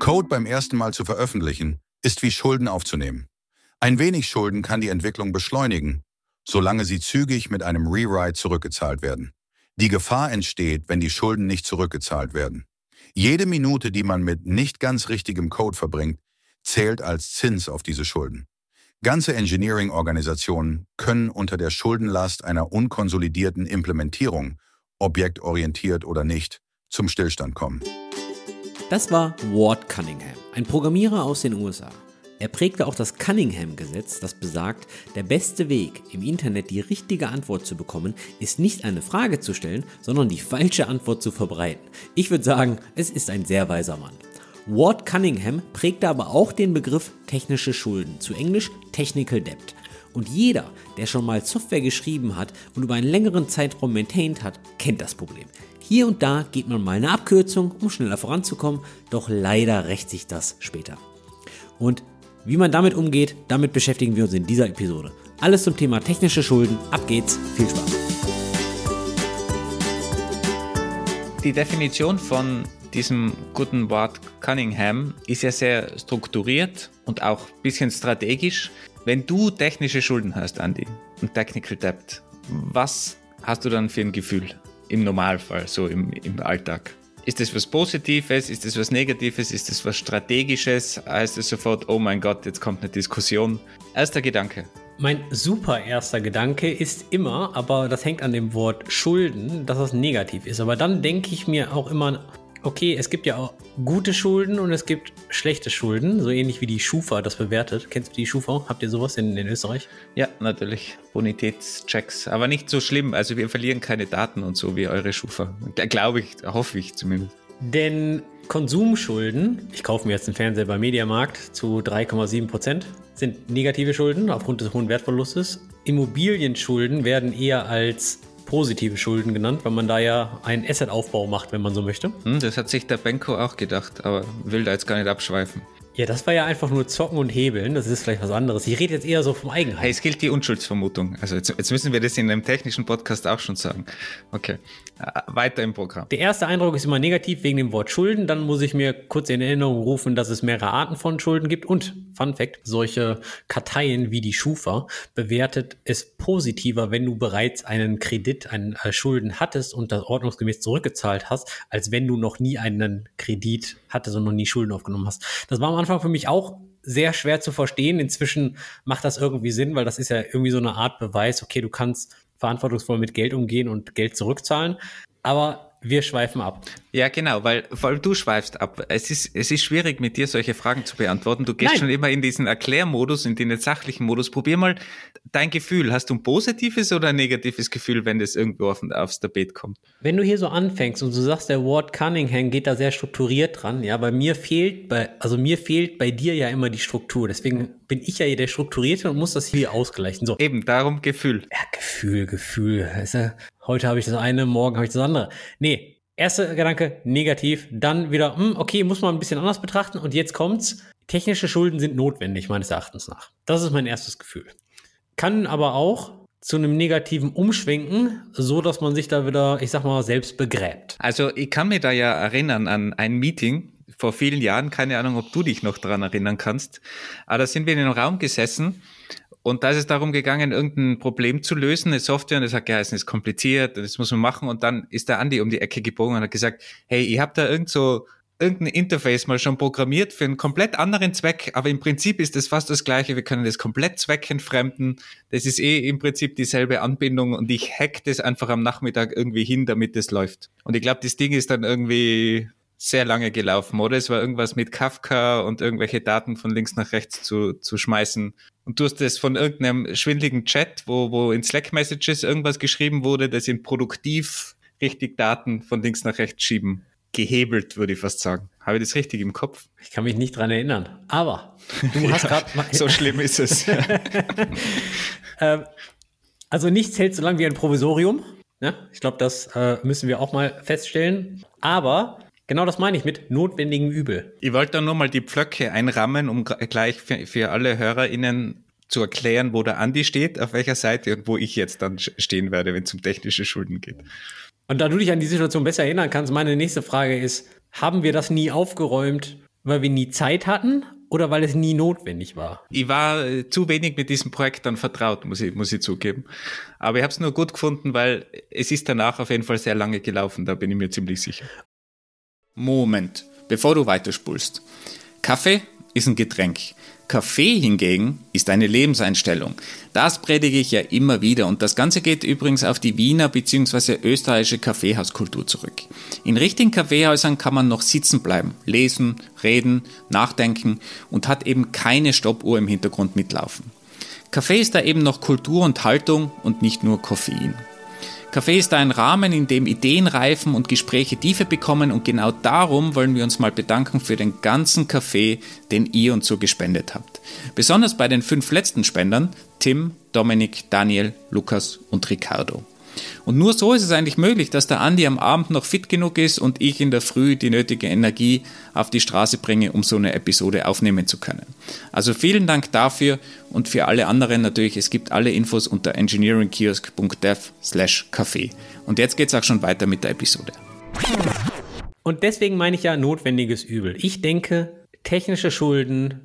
Code beim ersten Mal zu veröffentlichen, ist wie Schulden aufzunehmen. Ein wenig Schulden kann die Entwicklung beschleunigen, solange sie zügig mit einem Rewrite zurückgezahlt werden. Die Gefahr entsteht, wenn die Schulden nicht zurückgezahlt werden. Jede Minute, die man mit nicht ganz richtigem Code verbringt, zählt als Zins auf diese Schulden. Ganze Engineering-Organisationen können unter der Schuldenlast einer unkonsolidierten Implementierung, objektorientiert oder nicht, zum Stillstand kommen. Das war Ward Cunningham, ein Programmierer aus den USA. Er prägte auch das Cunningham-Gesetz, das besagt, der beste Weg, im Internet die richtige Antwort zu bekommen, ist nicht eine Frage zu stellen, sondern die falsche Antwort zu verbreiten. Ich würde sagen, es ist ein sehr weiser Mann. Ward Cunningham prägte aber auch den Begriff technische Schulden, zu Englisch Technical Debt. Und jeder, der schon mal Software geschrieben hat und über einen längeren Zeitraum maintained hat, kennt das Problem. Hier und da geht man mal eine Abkürzung, um schneller voranzukommen, doch leider rächt sich das später. Und wie man damit umgeht, damit beschäftigen wir uns in dieser Episode. Alles zum Thema technische Schulden, ab geht's, viel Spaß. Die Definition von diesem guten Ward Cunningham ist ja sehr strukturiert und auch ein bisschen strategisch. Wenn du technische Schulden hast, Andi, und Technical Debt, was hast du dann für ein Gefühl im Normalfall, so im Alltag? Ist das was Positives? Ist das was Negatives? Ist das was Strategisches? Heißt es sofort, oh mein Gott, jetzt kommt eine Diskussion? Erster Gedanke. Mein super erster Gedanke ist immer, aber das hängt an dem Wort Schulden, dass das negativ ist. Aber dann denke ich mir auch immer, okay, es gibt ja auch gute Schulden und es gibt schlechte Schulden, so ähnlich wie die Schufa das bewertet. Kennst du die Schufa? Habt ihr sowas in Österreich? Ja, natürlich. Bonitätschecks. Aber nicht so schlimm. Also wir verlieren keine Daten und so wie eure Schufa. Glaube ich, hoffe ich zumindest. Denn Konsumschulden, ich kaufe mir jetzt einen Fernseher beim Mediamarkt zu 3,7%, sind negative Schulden aufgrund des hohen Wertverlustes. Immobilienschulden werden eher als positive Schulden genannt, weil man da ja einen Assetaufbau macht, wenn man so möchte. Das hat sich der Benko auch gedacht, aber will da jetzt gar nicht abschweifen. Ja, das war ja einfach nur Zocken und Hebeln, das ist vielleicht was anderes. Ich rede jetzt eher so vom Eigenheim. Hey, es gilt die Unschuldsvermutung. Also jetzt müssen wir das in einem technischen Podcast auch schon sagen. Okay, weiter im Programm. Der erste Eindruck ist immer negativ wegen dem Wort Schulden. Dann muss ich mir kurz in Erinnerung rufen, dass es mehrere Arten von Schulden gibt. Und, Fun Fact, solche Karteien wie die Schufa bewertet es positiver, wenn du bereits einen Kredit, einen Schulden hattest und das ordnungsgemäß zurückgezahlt hast, als wenn du noch nie einen Kredit hattest und noch nie Schulden aufgenommen hast. Das war am Anfang für mich auch sehr schwer zu verstehen. Inzwischen macht das irgendwie Sinn, weil das ist ja irgendwie so eine Art Beweis, okay, du kannst verantwortungsvoll mit Geld umgehen und Geld zurückzahlen. Aber wir schweifen ab. Ja, genau, weil vor allem du schweifst ab. Es ist schwierig, mit dir solche Fragen zu beantworten. Du gehst schon immer in diesen Erklärmodus, in den sachlichen Modus. Probier mal dein Gefühl. Hast du ein positives oder ein negatives Gefühl, wenn das irgendwo aufs Tapet kommt? Wenn du hier so anfängst und du sagst, der Ward Cunningham geht da sehr strukturiert dran, ja, mir fehlt bei dir ja immer die Struktur. Deswegen bin ich ja hier der Strukturierte und muss das hier ausgleichen. So. Eben, darum Gefühl. Ja, Gefühl. Heute habe ich das eine, morgen habe ich das andere. Nee, erster Gedanke, negativ. Dann wieder, okay, muss man ein bisschen anders betrachten. Und jetzt kommt's. Technische Schulden sind notwendig, meines Erachtens nach. Das ist mein erstes Gefühl. Kann aber auch zu einem negativen umschwenken, so dass man sich da wieder, ich sag mal, selbst begräbt. Also ich kann mich da ja erinnern an ein Meeting vor vielen Jahren. Keine Ahnung, ob du dich noch dran erinnern kannst. Aber da sind wir in einem Raum gesessen. Und da ist es darum gegangen, irgendein Problem zu lösen, eine Software, und das hat geheißen, es ist kompliziert, das muss man machen. Und dann ist der Andi um die Ecke gebogen und hat gesagt, hey, ich habe da irgendein Interface mal schon programmiert für einen komplett anderen Zweck, aber im Prinzip ist das fast das Gleiche, wir können das komplett zweckentfremden, das ist im Prinzip dieselbe Anbindung und ich hack das einfach am Nachmittag irgendwie hin, damit das läuft. Und ich glaube, das Ding ist dann irgendwie sehr lange gelaufen, oder? Es war irgendwas mit Kafka und irgendwelche Daten von links nach rechts zu schmeißen. Und du hast das von irgendeinem schwindeligen Chat, wo in Slack-Messages irgendwas geschrieben wurde, das in produktiv richtig Daten von links nach rechts schieben. Gehebelt, würde ich fast sagen. Habe ich das richtig im Kopf? Ich kann mich nicht dran erinnern. Aber du hast gerade... So schlimm ist es. Also nichts hält so lange wie ein Provisorium. Ja, ich glaube, das müssen wir auch mal feststellen. Aber... genau das meine ich mit notwendigem Übel. Ich wollte da nur mal die Pflöcke einrammen, um gleich für alle HörerInnen zu erklären, wo der Andi steht, auf welcher Seite und wo ich jetzt dann stehen werde, wenn es um technische Schulden geht. Und da du dich an die Situation besser erinnern kannst, meine nächste Frage ist, haben wir das nie aufgeräumt weil wir nie Zeit hatten oder weil es nie notwendig war? Ich war zu wenig mit diesem Projekt dann vertraut, muss ich zugeben. Aber ich habe es nur gut gefunden, weil es ist danach auf jeden Fall sehr lange gelaufen, da bin ich mir ziemlich sicher. Moment, bevor du weiterspulst. Kaffee ist ein Getränk. Kaffee hingegen ist eine Lebenseinstellung. Das predige ich ja immer wieder und das Ganze geht übrigens auf die Wiener bzw. österreichische Kaffeehauskultur zurück. In richtigen Kaffeehäusern kann man noch sitzen bleiben, lesen, reden, nachdenken und hat eben keine Stoppuhr im Hintergrund mitlaufen. Kaffee ist da eben noch Kultur und Haltung und nicht nur Koffein. Kaffee ist ein Rahmen, in dem Ideen reifen und Gespräche Tiefe bekommen und genau darum wollen wir uns mal bedanken für den ganzen Kaffee, den ihr uns so gespendet habt. Besonders bei den 5 letzten Spendern, Tim, Dominik, Daniel, Lukas und Ricardo. Und nur so ist es eigentlich möglich, dass der Andi am Abend noch fit genug ist und ich in der Früh die nötige Energie auf die Straße bringe, um so eine Episode aufnehmen zu können. Also vielen Dank dafür und für alle anderen natürlich, es gibt alle Infos unter engineeringkiosk.dev/café. Und jetzt geht's auch schon weiter mit der Episode. Und deswegen meine ich ja notwendiges Übel. Ich denke, technische Schulden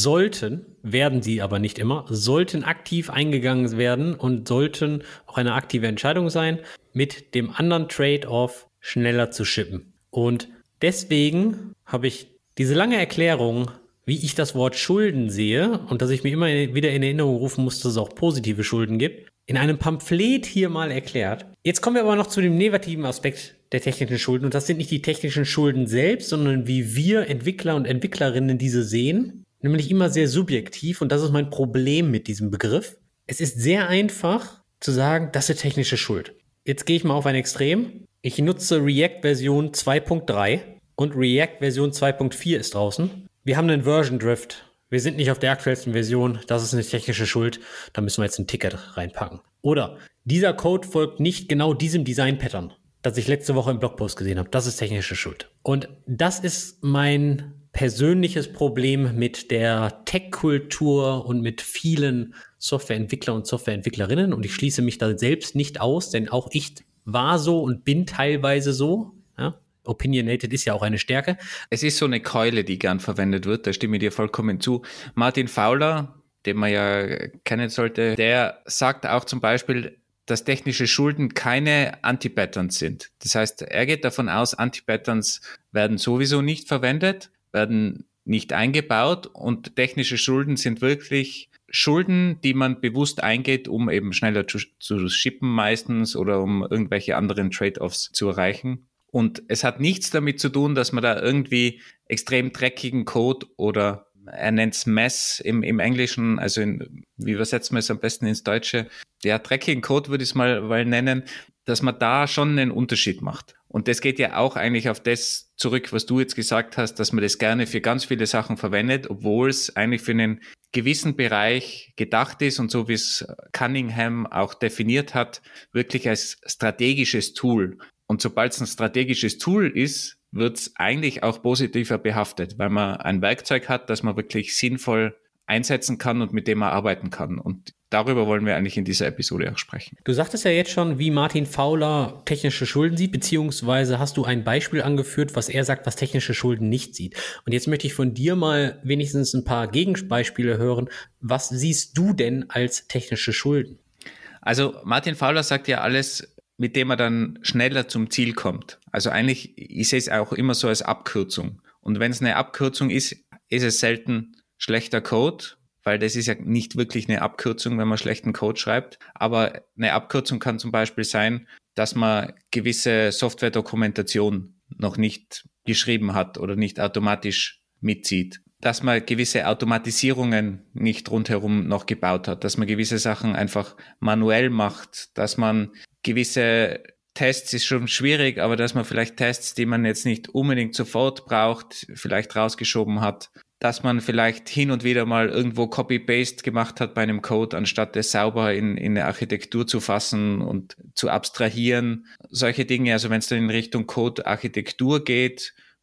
werden sie aber nicht immer, sollten aktiv eingegangen werden und sollten auch eine aktive Entscheidung sein, mit dem anderen Trade-off schneller zu shippen. Und deswegen habe ich diese lange Erklärung, wie ich das Wort Schulden sehe und dass ich mir immer wieder in Erinnerung rufen muss, dass es auch positive Schulden gibt, in einem Pamphlet hier mal erklärt. Jetzt kommen wir aber noch zu dem negativen Aspekt der technischen Schulden. Und das sind nicht die technischen Schulden selbst, sondern wie wir Entwickler und Entwicklerinnen diese sehen. Nämlich immer sehr subjektiv und das ist mein Problem mit diesem Begriff. Es ist sehr einfach zu sagen, das ist technische Schuld. Jetzt gehe ich mal auf ein Extrem. Ich nutze React Version 2.3 und React Version 2.4 ist draußen. Wir haben einen Version Drift. Wir sind nicht auf der aktuellsten Version. Das ist eine technische Schuld. Da müssen wir jetzt ein Ticket reinpacken. Oder dieser Code folgt nicht genau diesem Design-Pattern, das ich letzte Woche im Blogpost gesehen habe. Das ist technische Schuld. Und das ist mein persönliches Problem mit der Tech-Kultur und mit vielen Softwareentwickler und Softwareentwicklerinnen. Und ich schließe mich da selbst nicht aus, denn auch ich war so und bin teilweise so. Ja? Opinionated ist ja auch eine Stärke. Es ist so eine Keule, die gern verwendet wird, da stimme ich dir vollkommen zu. Martin Fowler, den man ja kennen sollte, der sagt auch zum Beispiel, dass technische Schulden keine Anti-Patterns sind. Das heißt, er geht davon aus, Anti-Patterns werden sowieso nicht verwendet, werden nicht eingebaut und technische Schulden sind wirklich Schulden, die man bewusst eingeht, um eben schneller zu shippen meistens oder um irgendwelche anderen Trade-offs zu erreichen. Und es hat nichts damit zu tun, dass man da irgendwie extrem dreckigen Code oder er nennt es Mess im Englischen, also wie übersetzt man es am besten ins Deutsche? Ja, dreckigen Code würde ich es mal nennen, dass man da schon einen Unterschied macht. Und das geht ja auch eigentlich auf das zurück, was du jetzt gesagt hast, dass man das gerne für ganz viele Sachen verwendet, obwohl es eigentlich für einen gewissen Bereich gedacht ist und so wie es Cunningham auch definiert hat, wirklich als strategisches Tool. Und sobald es ein strategisches Tool ist, wird es eigentlich auch positiver behaftet, weil man ein Werkzeug hat, das man wirklich sinnvoll einsetzen kann und mit dem man arbeiten kann. Und darüber wollen wir eigentlich in dieser Episode auch sprechen. Du sagtest ja jetzt schon, wie Martin Fowler technische Schulden sieht, beziehungsweise hast du ein Beispiel angeführt, was er sagt, was technische Schulden nicht sieht. Und jetzt möchte ich von dir mal wenigstens ein paar Gegenbeispiele hören. Was siehst du denn als technische Schulden? Also Martin Fowler sagt ja alles, mit dem man dann schneller zum Ziel kommt. Also eigentlich, ich sehe es auch immer so als Abkürzung. Und wenn es eine Abkürzung ist, ist es selten schlechter Code, weil das ist ja nicht wirklich eine Abkürzung, wenn man schlechten Code schreibt. Aber eine Abkürzung kann zum Beispiel sein, dass man gewisse Software-Dokumentation noch nicht geschrieben hat oder nicht automatisch mitzieht. Dass man gewisse Automatisierungen nicht rundherum noch gebaut hat, dass man gewisse Sachen einfach manuell macht, dass man gewisse Tests ist schon schwierig, aber dass man vielleicht Tests, die man jetzt nicht unbedingt sofort braucht, vielleicht rausgeschoben hat, dass man vielleicht hin und wieder mal irgendwo Copy-Paste gemacht hat bei einem Code, anstatt es sauber in eine Architektur zu fassen und zu abstrahieren. Solche Dinge, also wenn es dann in Richtung Code-Architektur geht,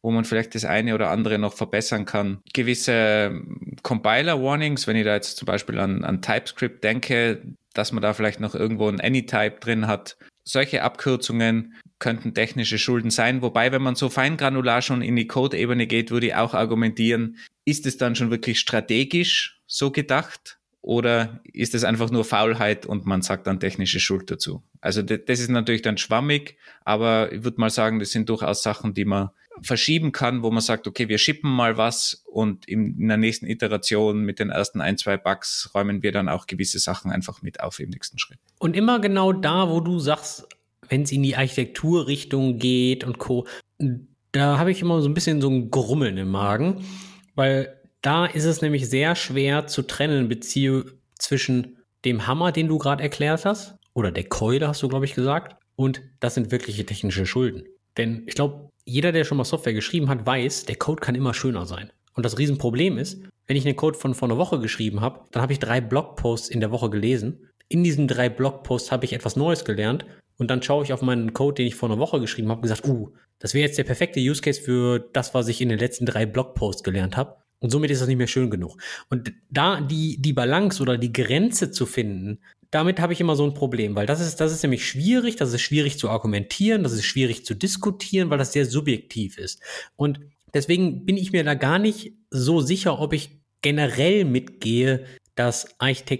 wo man vielleicht das eine oder andere noch verbessern kann. Gewisse Compiler-Warnings, wenn ich da jetzt zum Beispiel an TypeScript denke, dass man da vielleicht noch irgendwo ein Anytype drin hat. Solche Abkürzungen könnten technische Schulden sein. Wobei, wenn man so feingranular schon in die Code-Ebene geht, würde ich auch argumentieren, ist es dann schon wirklich strategisch so gedacht? Oder ist es einfach nur Faulheit und man sagt dann technische Schuld dazu? Also das ist natürlich dann schwammig, aber ich würde mal sagen, das sind durchaus Sachen, die man verschieben kann, wo man sagt, okay, wir shippen mal was und in der nächsten Iteration mit den ersten 1-2 Bugs räumen wir dann auch gewisse Sachen einfach mit auf im nächsten Schritt. Und immer genau da, wo du sagst, wenn es in die Architekturrichtung geht und Co., da habe ich immer so ein bisschen so ein Grummeln im Magen, weil da ist es nämlich sehr schwer zu trennen, zwischen dem Hammer, den du gerade erklärt hast, oder der Keule, hast du, glaube ich, gesagt, und das sind wirkliche technische Schulden. Denn ich glaube, jeder, der schon mal Software geschrieben hat, weiß, der Code kann immer schöner sein. Und das Riesenproblem ist, wenn ich einen Code von vor einer Woche geschrieben habe, dann habe ich 3 Blogposts in der Woche gelesen. In diesen 3 Blogposts habe ich etwas Neues gelernt und dann schaue ich auf meinen Code, den ich vor einer Woche geschrieben habe, und gesagt, das wäre jetzt der perfekte Use Case für das, was ich in den letzten 3 Blogposts gelernt habe. Und somit ist das nicht mehr schön genug. Und da die Balance oder die Grenze zu finden, damit habe ich immer so ein Problem, weil das ist nämlich schwierig, das ist schwierig zu argumentieren, das ist schwierig zu diskutieren, weil das sehr subjektiv ist. Und deswegen bin ich mir da gar nicht so sicher, ob ich generell mitgehe, dass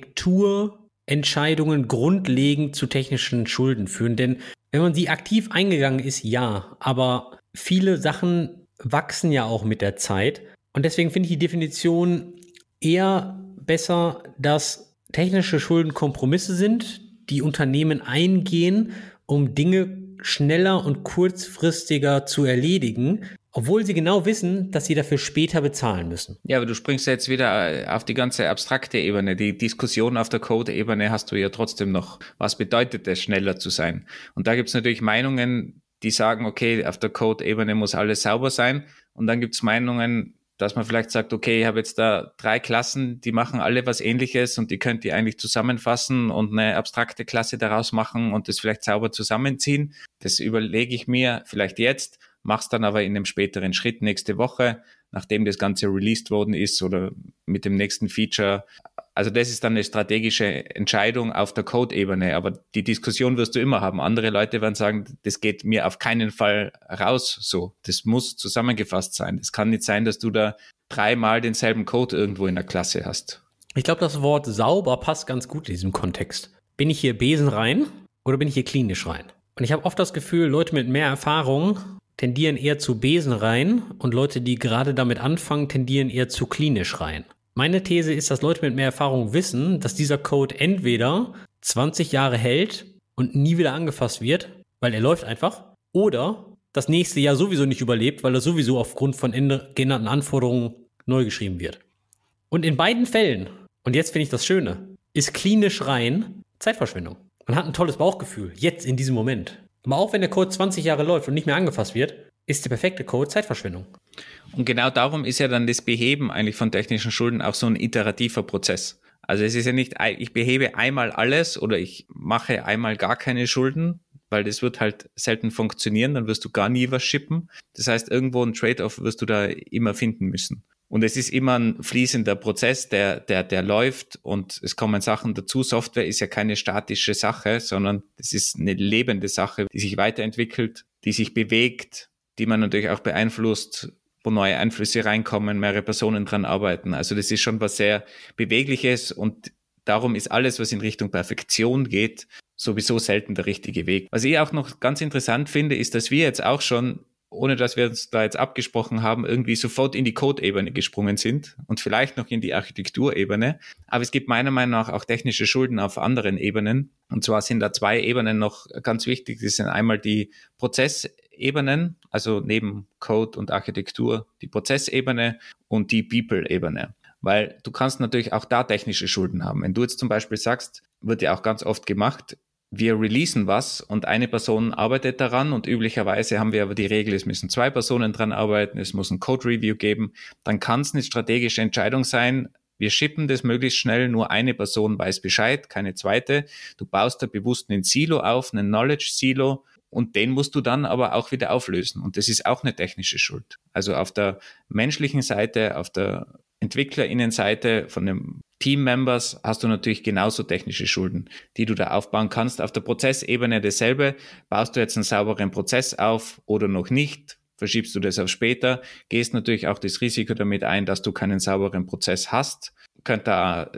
Architekturentscheidungen grundlegend zu technischen Schulden führen. Denn wenn man sie aktiv eingegangen ist, ja, aber viele Sachen wachsen ja auch mit der Zeit. Und deswegen finde ich die Definition eher besser, dass technische Schulden Kompromisse sind, die Unternehmen eingehen, um Dinge schneller und kurzfristiger zu erledigen, obwohl sie genau wissen, dass sie dafür später bezahlen müssen. Ja, aber du springst jetzt wieder auf die ganze abstrakte Ebene. Die Diskussion auf der Code-Ebene hast du ja trotzdem noch. Was bedeutet es, schneller zu sein? Und da gibt es natürlich Meinungen, die sagen, okay, auf der Code-Ebene muss alles sauber sein. Und dann gibt es Meinungen, dass man vielleicht sagt, okay, ich habe jetzt da 3 Klassen, die machen alle was Ähnliches und die könnt ihr eigentlich zusammenfassen und eine abstrakte Klasse daraus machen und das vielleicht sauber zusammenziehen. Das überlege ich mir vielleicht jetzt, mach's dann aber in einem späteren Schritt nächste Woche, nachdem das Ganze released worden ist oder mit dem nächsten Feature. Also das ist dann eine strategische Entscheidung auf der Code-Ebene, aber die Diskussion wirst du immer haben. Andere Leute werden sagen, das geht mir auf keinen Fall raus so. Das muss zusammengefasst sein. Es kann nicht sein, dass du da 3-mal denselben Code irgendwo in der Klasse hast. Ich glaube, das Wort sauber passt ganz gut in diesem Kontext. Bin ich hier besenrein oder bin ich hier klinisch rein? Und ich habe oft das Gefühl, Leute mit mehr Erfahrung tendieren eher zu besenrein und Leute, die gerade damit anfangen, tendieren eher zu klinisch rein. Meine These ist, dass Leute mit mehr Erfahrung wissen, dass dieser Code entweder 20 Jahre hält und nie wieder angefasst wird, weil er läuft einfach, oder das nächste Jahr sowieso nicht überlebt, weil er sowieso aufgrund von genannten Anforderungen neu geschrieben wird. Und in beiden Fällen, und jetzt finde ich das Schöne, ist klinisch rein Zeitverschwendung. Man hat ein tolles Bauchgefühl, jetzt in diesem Moment. Aber auch wenn der Code 20 Jahre läuft und nicht mehr angefasst wird, ist der perfekte Code Zeitverschwendung. Und genau darum ist ja dann das Beheben eigentlich von technischen Schulden auch so ein iterativer Prozess. Also es ist ja nicht, ich behebe einmal alles oder ich mache einmal gar keine Schulden, weil das wird halt selten funktionieren, dann wirst du gar nie was shippen. Das heißt, irgendwo ein Trade-off wirst du da immer finden müssen. Und es ist immer ein fließender Prozess, der läuft und es kommen Sachen dazu. Software ist ja keine statische Sache, sondern es ist eine lebende Sache, die sich weiterentwickelt, die sich bewegt, die man natürlich auch beeinflusst, wo neue Einflüsse reinkommen, mehrere Personen dran arbeiten. Also das ist schon was sehr Bewegliches und darum ist alles, was in Richtung Perfektion geht, sowieso selten der richtige Weg. Was ich auch noch ganz interessant finde, ist, dass wir jetzt auch schon, ohne dass wir uns da jetzt abgesprochen haben, irgendwie sofort in die Code-Ebene gesprungen sind und vielleicht noch in die Architekturebene. Aber es gibt meiner Meinung nach auch technische Schulden auf anderen Ebenen. Und zwar sind da 2 Ebenen noch ganz wichtig. Das sind einmal die Prozessebenen, also neben Code und Architektur die Prozessebene und die People-Ebene. Weil du kannst natürlich auch da technische Schulden haben. Wenn du jetzt zum Beispiel sagst, wird ja auch ganz oft gemacht, wir releasen was und eine Person arbeitet daran und üblicherweise haben wir aber die Regel, es müssen 2 Personen dran arbeiten, es muss ein Code-Review geben, dann kann es eine strategische Entscheidung sein, wir shippen das möglichst schnell, nur eine Person weiß Bescheid, keine zweite. Du baust da bewusst einen Silo auf, einen Knowledge-Silo und den musst du dann aber auch wieder auflösen. Und das ist auch eine technische Schuld. Also auf der menschlichen Seite, auf der EntwicklerInnenseite von den Team-Members hast du natürlich genauso technische Schulden, die du da aufbauen kannst. Auf der Prozessebene dasselbe. Baust du jetzt einen sauberen Prozess auf oder noch nicht? Verschiebst du das auf später? Gehst natürlich auch das Risiko damit ein, dass du keinen sauberen Prozess hast. Könnt da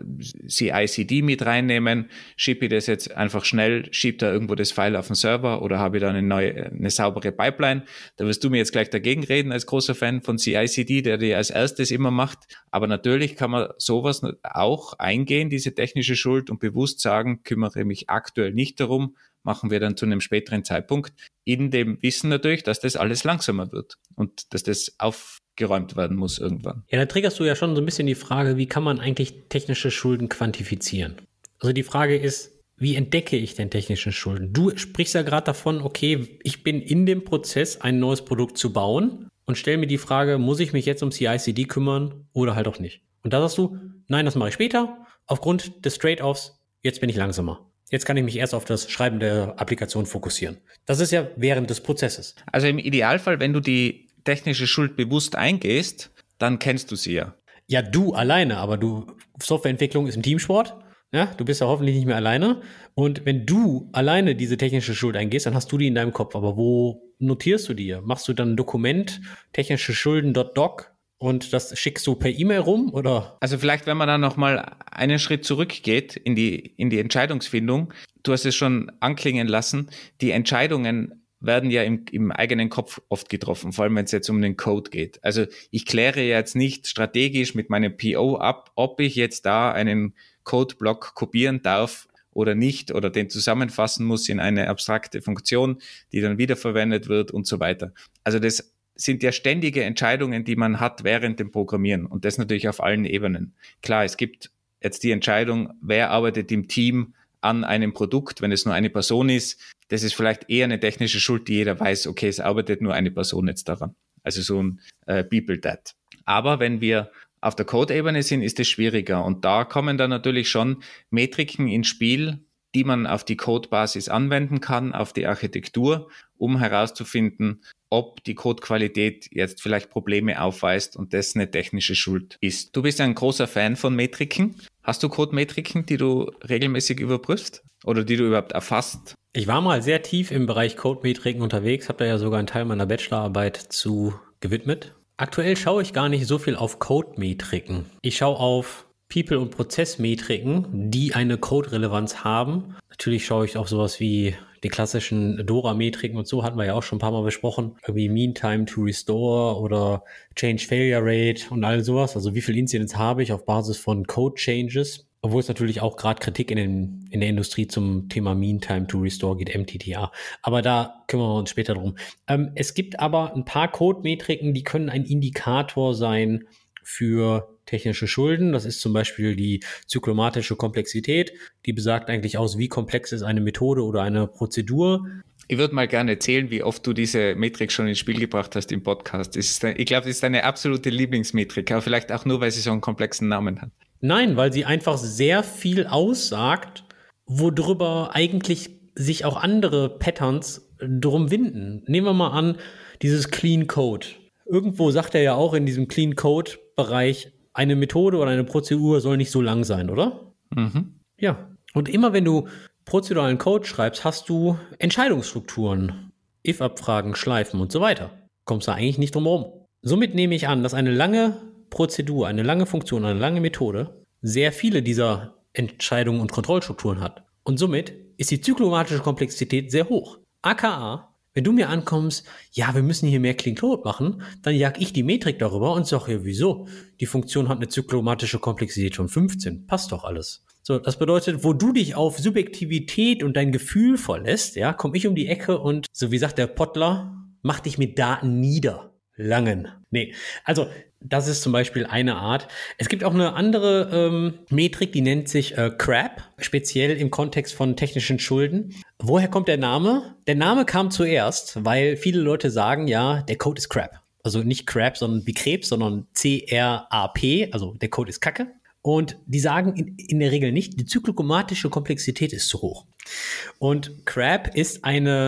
CI/CD mit reinnehmen? Schiebe ich das jetzt einfach schnell? Schiebe da irgendwo das File auf den Server oder habe ich da eine saubere Pipeline? Da wirst du mir jetzt gleich dagegen reden als großer Fan von CI/CD, der die als erstes immer macht. Aber natürlich kann man sowas auch eingehen, diese technische Schuld, und bewusst sagen, kümmere mich aktuell nicht darum, machen wir dann zu einem späteren Zeitpunkt, in dem Wissen natürlich, dass das alles langsamer wird und dass das aufgeräumt werden muss irgendwann. Ja, da triggerst du ja schon so ein bisschen die Frage, wie kann man eigentlich technische Schulden quantifizieren? Also die Frage ist, wie entdecke ich denn technische Schulden? Du sprichst ja gerade davon, okay, ich bin in dem Prozess, ein neues Produkt zu bauen und stell mir die Frage, muss ich mich jetzt um CI/CD kümmern oder halt auch nicht? Und da sagst du, nein, das mache ich später, aufgrund des Trade-offs, jetzt bin ich langsamer. Jetzt kann ich mich erst auf das Schreiben der Applikation fokussieren. Das ist ja während des Prozesses. Also im Idealfall, wenn du die technische Schuld bewusst eingehst, dann kennst du sie ja. Ja, du alleine, aber Softwareentwicklung ist ein Teamsport. Ja, du bist ja hoffentlich nicht mehr alleine. Und wenn du alleine diese technische Schuld eingehst, dann hast du die in deinem Kopf. Aber wo notierst du die? Machst du dann ein Dokument, technische Schulden.doc, und das schickst du per E-Mail rum, oder? Also vielleicht, wenn man dann nochmal einen Schritt zurückgeht in die Entscheidungsfindung, du hast es schon anklingen lassen, die Entscheidungen werden ja im eigenen Kopf oft getroffen, vor allem wenn es jetzt um den Code geht. Also ich kläre jetzt nicht strategisch mit meinem PO ab, ob ich jetzt da einen Codeblock kopieren darf oder nicht oder den zusammenfassen muss in eine abstrakte Funktion, die dann wiederverwendet wird und so weiter. Also das sind ja ständige Entscheidungen, die man hat während dem Programmieren, und das natürlich auf allen Ebenen. Klar, es gibt jetzt die Entscheidung, wer arbeitet im Team an einem Produkt, wenn es nur eine Person ist. Das ist vielleicht eher eine technische Schuld, die jeder weiß, okay, es arbeitet nur eine Person jetzt daran. Also so ein People that. Aber wenn wir auf der Code-Ebene sind, ist es schwieriger, und da kommen dann natürlich schon Metriken ins Spiel, die man auf die Codebasis anwenden kann, auf die Architektur, um herauszufinden, ob die Codequalität jetzt vielleicht Probleme aufweist und das eine technische Schuld ist. Du bist ein großer Fan von Metriken. Hast du Code-Metriken, die du regelmäßig überprüfst oder die du überhaupt erfasst? Ich war mal sehr tief im Bereich Code-Metriken unterwegs, habe da ja sogar einen Teil meiner Bachelorarbeit zu gewidmet. Aktuell schaue ich gar nicht so viel auf Code-Metriken. Ich schaue auf People- und Prozessmetriken, die eine Code-Relevanz haben. Natürlich schaue ich auf sowas wie die klassischen DORA-Metriken und so, hatten wir ja auch schon ein paar Mal besprochen. Irgendwie Mean Time to Restore oder Change Failure Rate und all sowas. Also wie viel Incidents habe ich auf Basis von Code-Changes. Obwohl es natürlich auch gerade Kritik in der Industrie zum Thema Mean Time to Restore geht, MTTR. Aber da kümmern wir uns später drum. Es gibt aber ein paar Code-Metriken, die können ein Indikator sein für technische Schulden. Das ist zum Beispiel die zyklomatische Komplexität. Die besagt eigentlich aus, wie komplex ist eine Methode oder eine Prozedur. Ich würde mal gerne erzählen, wie oft du diese Metrik schon ins Spiel gebracht hast im Podcast. Ich glaube, das ist deine absolute Lieblingsmetrik, aber vielleicht auch nur, weil sie so einen komplexen Namen hat. Nein, weil sie einfach sehr viel aussagt, worüber eigentlich sich auch andere Patterns drum winden. Nehmen wir mal an, dieses Clean Code. Irgendwo sagt er ja auch in diesem Clean Code-Bereich, eine Methode oder eine Prozedur soll nicht so lang sein, oder? Mhm. Ja. Und immer wenn du prozeduralen Code schreibst, hast du Entscheidungsstrukturen, If-Abfragen, Schleifen und so weiter. Kommst da eigentlich nicht drum herum. Somit nehme ich an, dass eine lange Prozedur, eine lange Funktion, eine lange Methode sehr viele dieser Entscheidungen und Kontrollstrukturen hat. Und somit ist die zyklomatische Komplexität sehr hoch. AKA, wenn du mir ankommst, ja, wir müssen hier mehr Clean Code machen, dann jag ich die Metrik darüber und sage, ja, wieso? Die Funktion hat eine zyklomatische Komplexität von 15. Passt doch alles. So, das bedeutet, wo du dich auf Subjektivität und dein Gefühl verlässt, ja, komme ich um die Ecke und, so wie sagt der Pottler, mach dich mit Daten niederlangen. Nee, also das ist zum Beispiel eine Art. Es gibt auch eine andere Metrik, die nennt sich CRAP, speziell im Kontext von technischen Schulden. Woher kommt der Name? Der Name kam zuerst, weil viele Leute sagen, ja, der Code ist Crap. Also nicht Crap, sondern wie Krebs, sondern C-R-A-P, also der Code ist Kacke. Und die sagen in der Regel nicht, die zyklomatische Komplexität ist zu hoch. Und CRAP ist eine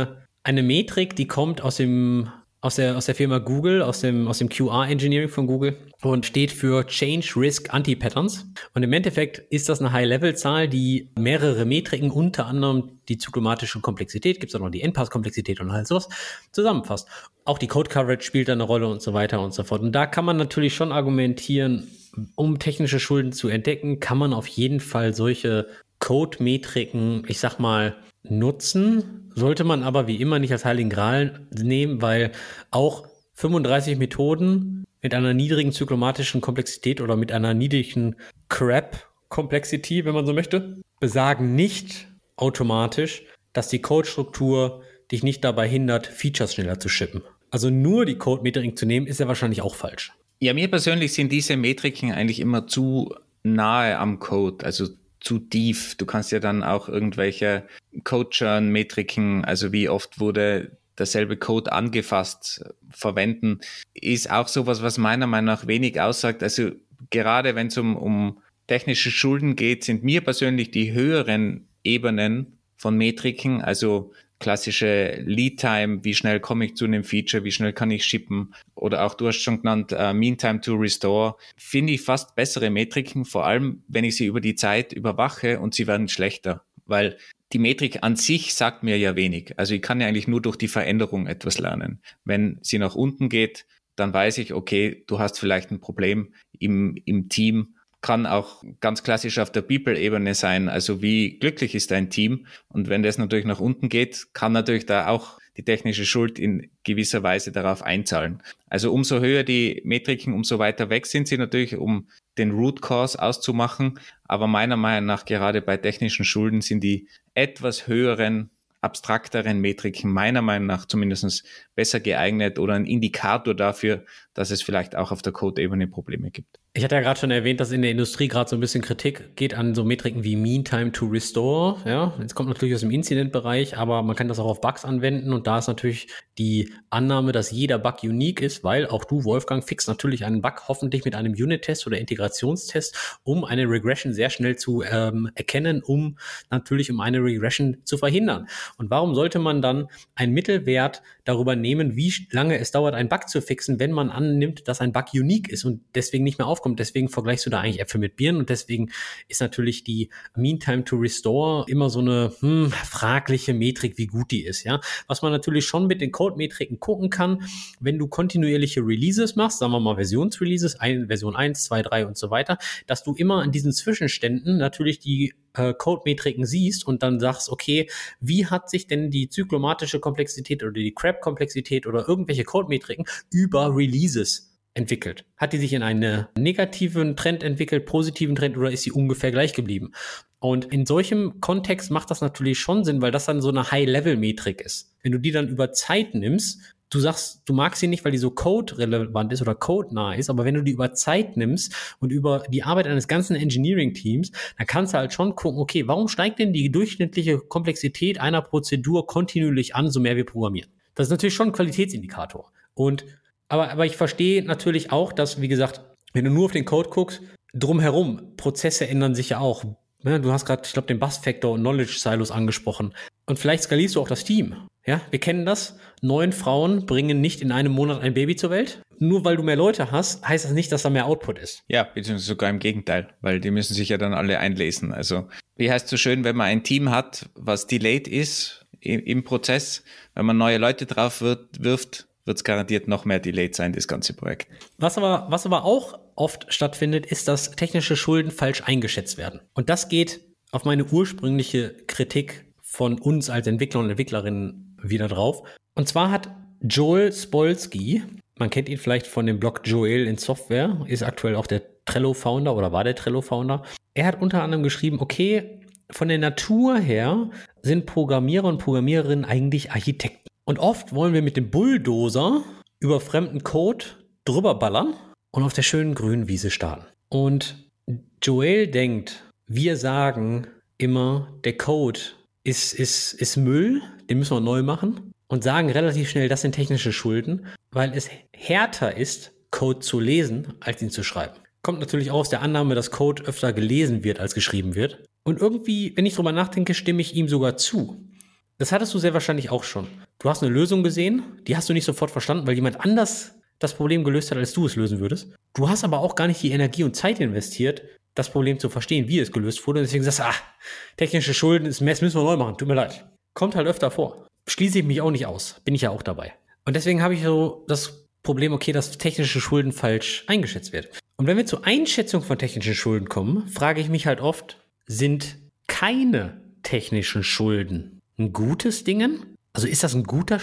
eine Metrik, die kommt aus der Firma Google, aus dem QR-Engineering von Google und steht für Change Risk Anti-Patterns. Und im Endeffekt ist das eine High-Level-Zahl, die mehrere Metriken, unter anderem die zyklomatische Komplexität, gibt es auch noch die Endpass-Komplexität und all sowas, zusammenfasst. Auch die Code-Coverage spielt da eine Rolle und so weiter und so fort. Und da kann man natürlich schon argumentieren, um technische Schulden zu entdecken, kann man auf jeden Fall solche Code-Metriken, ich sag mal, nutzen, sollte man aber wie immer nicht als Heiligen Gral nehmen, weil auch 35 Methoden mit einer niedrigen zyklomatischen Komplexität oder mit einer niedrigen CRAP-Komplexität, wenn man so möchte, besagen nicht automatisch, dass die Codestruktur dich nicht dabei hindert, Features schneller zu shippen. Also nur die Code-Metriken zu nehmen, ist ja wahrscheinlich auch falsch. Ja, mir persönlich sind diese Metriken eigentlich immer zu nahe am Code, also zu tief. Du kannst ja dann auch irgendwelche Code-Churn-Metriken, also wie oft wurde derselbe Code angefasst, verwenden, ist auch sowas, was meiner Meinung nach wenig aussagt. Also gerade wenn es um technische Schulden geht, sind mir persönlich die höheren Ebenen von Metriken, also klassische Lead-Time, wie schnell komme ich zu einem Feature, wie schnell kann ich shippen, oder auch, du hast schon genannt, Mean Time to Restore, finde ich fast bessere Metriken, vor allem wenn ich sie über die Zeit überwache und sie werden schlechter, weil die Metrik an sich sagt mir ja wenig. Also ich kann ja eigentlich nur durch die Veränderung etwas lernen. Wenn sie nach unten geht, dann weiß ich, okay, du hast vielleicht ein Problem im Team. Kann auch ganz klassisch auf der People-Ebene sein, also wie glücklich ist dein Team, und wenn das natürlich nach unten geht, kann natürlich da auch die technische Schuld in gewisser Weise darauf einzahlen. Also umso höher die Metriken, umso weiter weg sind sie natürlich, um den Root Cause auszumachen, aber meiner Meinung nach gerade bei technischen Schulden sind die etwas höheren, abstrakteren Metriken meiner Meinung nach zumindest besser geeignet oder ein Indikator dafür, dass es vielleicht auch auf der Code-Ebene Probleme gibt. Ich hatte ja gerade schon erwähnt, dass in der Industrie gerade so ein bisschen Kritik geht an so Metriken wie Mean Time to Restore. Ja, jetzt kommt natürlich aus dem Incident-Bereich, aber man kann das auch auf Bugs anwenden, und da ist natürlich die Annahme, dass jeder Bug unique ist, weil auch du, Wolfgang, fixst natürlich einen Bug hoffentlich mit einem Unit-Test oder Integrationstest, um eine Regression sehr schnell zu erkennen, um eine Regression zu verhindern. Und warum sollte man dann einen Mittelwert darüber nehmen, wie lange es dauert, einen Bug zu fixen, wenn man annimmt, dass ein Bug unique ist und deswegen nicht mehr aufkommt? Deswegen vergleichst du da eigentlich Äpfel mit Birnen, und deswegen ist natürlich die Mean Time to Restore immer so eine fragliche Metrik, wie gut die ist. Ja, was man natürlich schon mit den Code-Metriken gucken kann, wenn du kontinuierliche Releases machst, sagen wir mal Versionsreleases, Version 1, 2, 3 und so weiter, dass du immer an diesen Zwischenständen natürlich die Code-Metriken siehst und dann sagst, okay, wie hat sich denn die zyklomatische Komplexität oder die CRAP-Komplexität oder irgendwelche Code-Metriken über Releases entwickelt? Hat die sich in einen negativen Trend entwickelt, positiven Trend, oder ist sie ungefähr gleich geblieben? Und in solchem Kontext macht das natürlich schon Sinn, weil das dann so eine High-Level-Metrik ist. Wenn du die dann über Zeit nimmst, du sagst, du magst sie nicht, weil die so code-relevant ist oder code-nah ist, aber wenn du die über Zeit nimmst und über die Arbeit eines ganzen Engineering-Teams, dann kannst du halt schon gucken, okay, warum steigt denn die durchschnittliche Komplexität einer Prozedur kontinuierlich an, so mehr wir programmieren? Das ist natürlich schon ein Qualitätsindikator. Aber ich verstehe natürlich auch, dass, wie gesagt, wenn du nur auf den Code guckst, drumherum, Prozesse ändern sich ja auch. Ja, du hast gerade, ich glaube, den Bus-Factor und Knowledge-Silos angesprochen. Und vielleicht skalierst du auch das Team. Ja, wir kennen das. 9 Frauen bringen nicht in einem Monat ein Baby zur Welt. Nur weil du mehr Leute hast, heißt das nicht, dass da mehr Output ist. Ja, beziehungsweise sogar im Gegenteil, weil die müssen sich ja dann alle einlesen. Also, wie heißt es so schön, wenn man ein Team hat, was delayed ist im Prozess, wenn man neue Leute drauf wirft, wird es garantiert noch mehr delayed sein, das ganze Projekt. Was aber auch oft stattfindet, ist, dass technische Schulden falsch eingeschätzt werden. Und das geht auf meine ursprüngliche Kritik von uns als Entwickler und Entwicklerinnen wieder drauf. Und zwar hat Joel Spolsky, man kennt ihn vielleicht von dem Blog Joel in Software, ist aktuell auch der Trello-Founder oder war der Trello-Founder. Er hat unter anderem geschrieben, okay, von der Natur her sind Programmierer und Programmiererinnen eigentlich Architekten. Und oft wollen wir mit dem Bulldozer über fremden Code drüber ballern und auf der schönen grünen Wiese starten. Und Joel denkt, wir sagen immer, der Code ist Müll, den müssen wir neu machen, und sagen relativ schnell, das sind technische Schulden, weil es härter ist, Code zu lesen, als ihn zu schreiben. Kommt natürlich auch aus der Annahme, dass Code öfter gelesen wird, als geschrieben wird. Und irgendwie, wenn ich drüber nachdenke, stimme ich ihm sogar zu. Das hattest du sehr wahrscheinlich auch schon. Du hast eine Lösung gesehen, die hast du nicht sofort verstanden, weil jemand anders das Problem gelöst hat, als du es lösen würdest. Du hast aber auch gar nicht die Energie und Zeit investiert, das Problem zu verstehen, wie es gelöst wurde. Und deswegen sagst du, technische Schulden, das müssen wir neu machen, tut mir leid. Kommt halt öfter vor. Schließe ich mich auch nicht aus. Bin ich ja auch dabei. Und deswegen habe ich so das Problem, okay, dass technische Schulden falsch eingeschätzt werden. Und wenn wir zur Einschätzung von technischen Schulden kommen, frage ich mich halt oft, sind keine technischen Schulden ein gutes Ding? Also ist das ein guter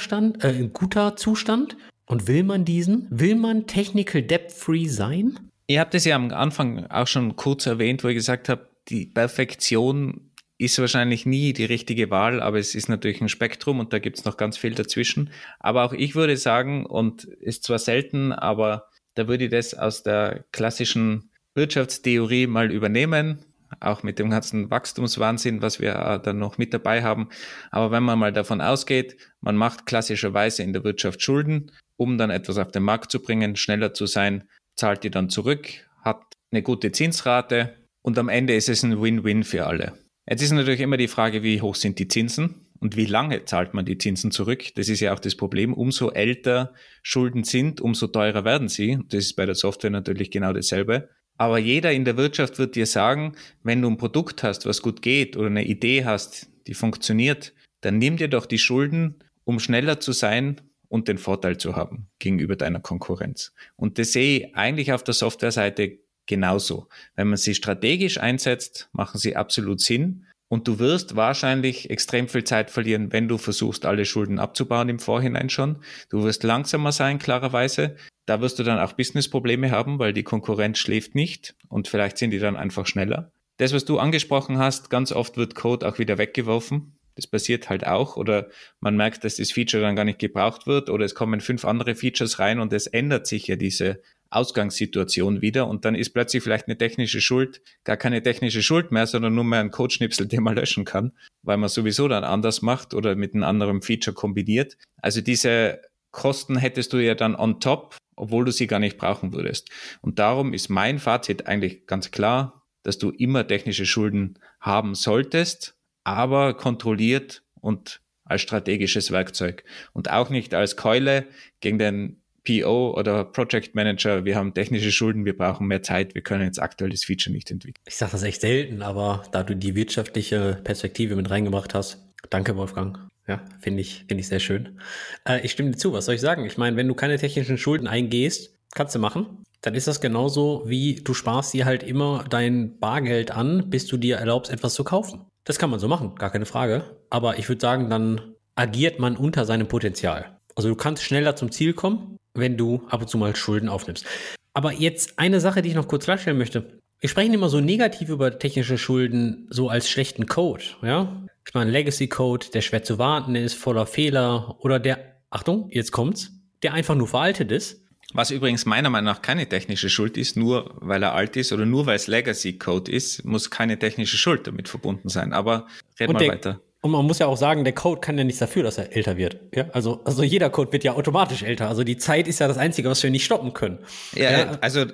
Zustand? Und will man diesen? Will man technical debt-free sein? Ihr habt es ja am Anfang auch schon kurz erwähnt, wo ich gesagt habe, die Perfektion ist wahrscheinlich nie die richtige Wahl, aber es ist natürlich ein Spektrum und da gibt es noch ganz viel dazwischen. Aber auch ich würde sagen, und ist zwar selten, aber da würde ich das aus der klassischen Wirtschaftstheorie mal übernehmen, auch mit dem ganzen Wachstumswahnsinn, was wir dann noch mit dabei haben. Aber wenn man mal davon ausgeht, man macht klassischerweise in der Wirtschaft Schulden, um dann etwas auf den Markt zu bringen, schneller zu sein, zahlt die dann zurück, hat eine gute Zinsrate und am Ende ist es ein Win-Win für alle. Jetzt ist natürlich immer die Frage, wie hoch sind die Zinsen und wie lange zahlt man die Zinsen zurück? Das ist ja auch das Problem. Umso älter Schulden sind, umso teurer werden sie. Das ist bei der Software natürlich genau dasselbe. Aber jeder in der Wirtschaft wird dir sagen, wenn du ein Produkt hast, was gut geht oder eine Idee hast, die funktioniert, dann nimm dir doch die Schulden, um schneller zu sein und den Vorteil zu haben gegenüber deiner Konkurrenz. Und das sehe ich eigentlich auf der Softwareseite genauso. Wenn man sie strategisch einsetzt, machen sie absolut Sinn. Und du wirst wahrscheinlich extrem viel Zeit verlieren, wenn du versuchst, alle Schulden abzubauen im Vorhinein schon. Du wirst langsamer sein, klarerweise. Da wirst du dann auch Businessprobleme haben, weil die Konkurrenz schläft nicht und vielleicht sind die dann einfach schneller. Das, was du angesprochen hast, ganz oft wird Code auch wieder weggeworfen. Das passiert halt auch oder man merkt, dass das Feature dann gar nicht gebraucht wird oder es kommen 5 andere Features rein und es ändert sich ja diese Ausgangssituation wieder und dann ist plötzlich vielleicht eine technische Schuld gar keine technische Schuld mehr, sondern nur mehr ein Codeschnipsel, den man löschen kann, weil man sowieso dann anders macht oder mit einem anderen Feature kombiniert. Also diese Kosten hättest du ja dann on top, obwohl du sie gar nicht brauchen würdest. Und darum ist mein Fazit eigentlich ganz klar, dass du immer technische Schulden haben solltest, aber kontrolliert und als strategisches Werkzeug und auch nicht als Keule gegen den PO oder Project Manager. Wir haben technische Schulden, wir brauchen mehr Zeit, wir können jetzt aktuell das Feature nicht entwickeln. Ich sage das echt selten, aber da du die wirtschaftliche Perspektive mit reingebracht hast, danke Wolfgang. Ja, finde ich sehr schön. Ich stimme dir zu, was soll ich sagen? Ich meine, wenn du keine technischen Schulden eingehst, kannst du machen. Dann ist das genauso wie du sparst dir halt immer dein Bargeld an, bis du dir erlaubst, etwas zu kaufen. Das kann man so machen, gar keine Frage. Aber ich würde sagen, dann agiert man unter seinem Potenzial. Also du kannst schneller zum Ziel kommen, wenn du ab und zu mal Schulden aufnimmst. Aber jetzt eine Sache, die ich noch kurz klarstellen möchte. Wir sprechen immer so negativ über technische Schulden, so als schlechten Code, ja? Ich meine, Legacy-Code, der schwer zu warten ist, voller Fehler oder der, Achtung, jetzt kommt's, der einfach nur veraltet ist. Was übrigens meiner Meinung nach keine technische Schuld ist, nur weil er alt ist oder nur weil es Legacy-Code ist, muss keine technische Schuld damit verbunden sein. Aber red mal weiter. Und man muss ja auch sagen, der Code kann ja nichts dafür, dass er älter wird. Ja? Also jeder Code wird ja automatisch älter. Also die Zeit ist ja das Einzige, was wir nicht stoppen können. Ja, also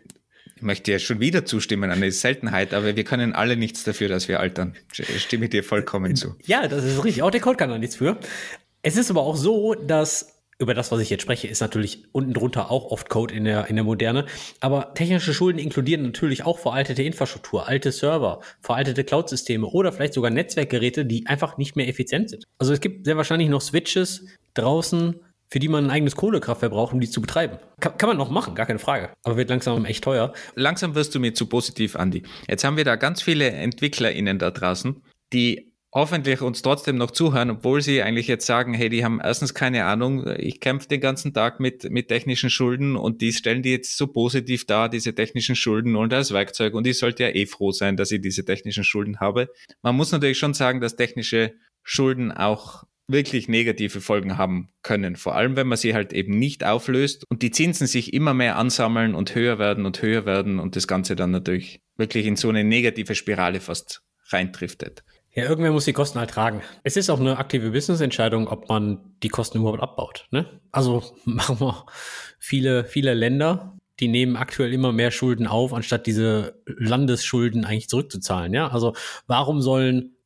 ich möchte ja schon wieder zustimmen an die Seltenheit, aber wir können alle nichts dafür, dass wir altern. Stimme dir vollkommen zu. Ja, das ist richtig. Auch der Code kann da nichts für. Es ist aber auch so, dass über das, was ich jetzt spreche, ist natürlich unten drunter auch oft Code in der Moderne. Aber technische Schulden inkludieren natürlich auch veraltete Infrastruktur, alte Server, veraltete Cloud-Systeme oder vielleicht sogar Netzwerkgeräte, die einfach nicht mehr effizient sind. Also es gibt sehr wahrscheinlich noch Switches draußen, für die man ein eigenes Kohlekraftwerk braucht, um die zu betreiben. Kann man noch machen, gar keine Frage. Aber wird langsam echt teuer. Langsam wirst du mir zu positiv, Andi. Jetzt haben wir da ganz viele EntwicklerInnen da draußen, die hoffentlich uns trotzdem noch zuhören, obwohl sie eigentlich jetzt sagen, hey, die haben erstens keine Ahnung, ich kämpfe den ganzen Tag mit technischen Schulden und die stellen die jetzt so positiv dar, diese technischen Schulden und als Werkzeug und ich sollte ja eh froh sein, dass ich diese technischen Schulden habe. Man muss natürlich schon sagen, dass technische Schulden auch wirklich negative Folgen haben können, vor allem wenn man sie halt eben nicht auflöst und die Zinsen sich immer mehr ansammeln und höher werden und das Ganze dann natürlich wirklich in so eine negative Spirale fast reindriftet. Ja, irgendwer muss die Kosten halt tragen. Es ist auch eine aktive Business-Entscheidung, ob man die Kosten überhaupt abbaut, ne? Also machen wir viele Länder, die nehmen aktuell immer mehr Schulden auf, anstatt diese Landesschulden eigentlich zurückzuzahlen, ja? Also warum sollen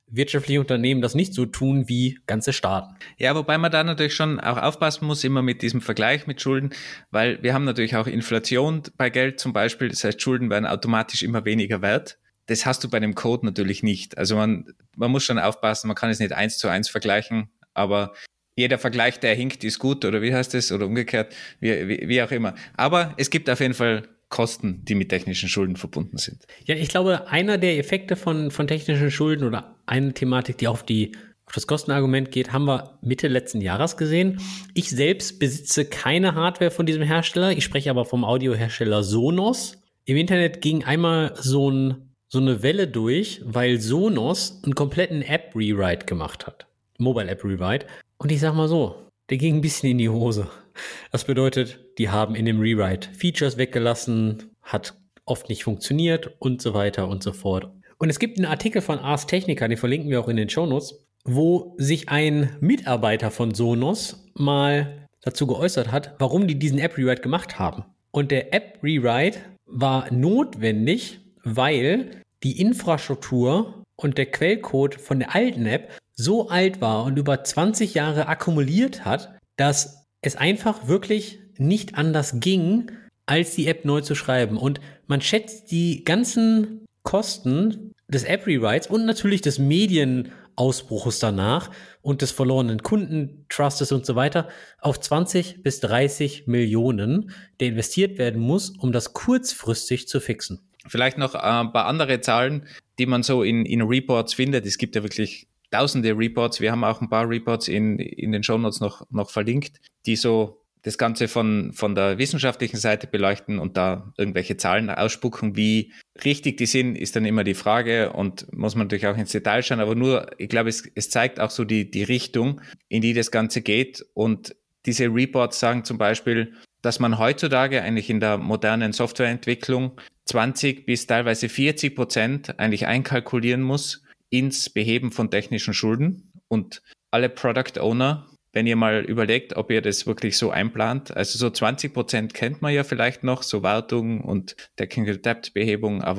wirtschaftliche Unternehmen das nicht so tun wie ganze Staaten. Ja, wobei man da natürlich schon auch aufpassen muss, immer mit diesem Vergleich mit Schulden, weil wir haben natürlich auch Inflation bei Geld zum Beispiel. Das heißt, Schulden werden automatisch immer weniger wert. Das hast du bei dem Code natürlich nicht. Also man muss schon aufpassen, man kann es nicht 1:1 vergleichen, aber jeder Vergleich, der hinkt, ist gut, oder wie heißt es, oder umgekehrt, wie auch immer. Aber es gibt auf jeden Fall Kosten, die mit technischen Schulden verbunden sind. Ja, ich glaube, einer der Effekte von technischen Schulden oder eine Thematik, die auf das Kostenargument geht, haben wir Mitte letzten Jahres gesehen. Ich selbst besitze keine Hardware von diesem Hersteller. Ich spreche aber vom Audiohersteller Sonos. Im Internet ging einmal so eine Welle durch, weil Sonos einen kompletten App-Rewrite gemacht hat. Mobile-App-Rewrite. Und ich sag mal so, der ging ein bisschen in die Hose. Das bedeutet, die haben in dem Rewrite Features weggelassen, hat oft nicht funktioniert und so weiter und so fort. Und es gibt einen Artikel von Ars Technica, den verlinken wir auch in den Shownotes, wo sich ein Mitarbeiter von Sonos mal dazu geäußert hat, warum die diesen App-Rewrite gemacht haben. Und der App-Rewrite war notwendig, weil die Infrastruktur und der Quellcode von der alten App so alt war und über 20 Jahre akkumuliert hat, dass es einfach wirklich nicht anders ging, als die App neu zu schreiben. Und man schätzt die ganzen Kosten des App-Rewrites und natürlich des Medienausbruches danach und des verlorenen Kundentrustes und so weiter auf 20 bis 30 Millionen, der investiert werden muss, um das kurzfristig zu fixen. Vielleicht noch ein paar andere Zahlen, die man so in Reports findet. Es gibt ja wirklich tausende Reports. Wir haben auch ein paar Reports in den Shownotes noch verlinkt, die so das Ganze von der wissenschaftlichen Seite beleuchten und da irgendwelche Zahlen ausspucken. Wie richtig die sind, ist dann immer die Frage und muss man natürlich auch ins Detail schauen. Aber nur, ich glaube, es zeigt auch so die Richtung, in die das Ganze geht. Und diese Reports sagen zum Beispiel, dass man heutzutage eigentlich in der modernen Softwareentwicklung 20 bis teilweise 40% eigentlich einkalkulieren muss ins Beheben von technischen Schulden. Und alle Product Owner, wenn ihr mal überlegt, ob ihr das wirklich so einplant, also so 20% kennt man ja vielleicht noch, so Wartung und Technical Debt Behebung, aber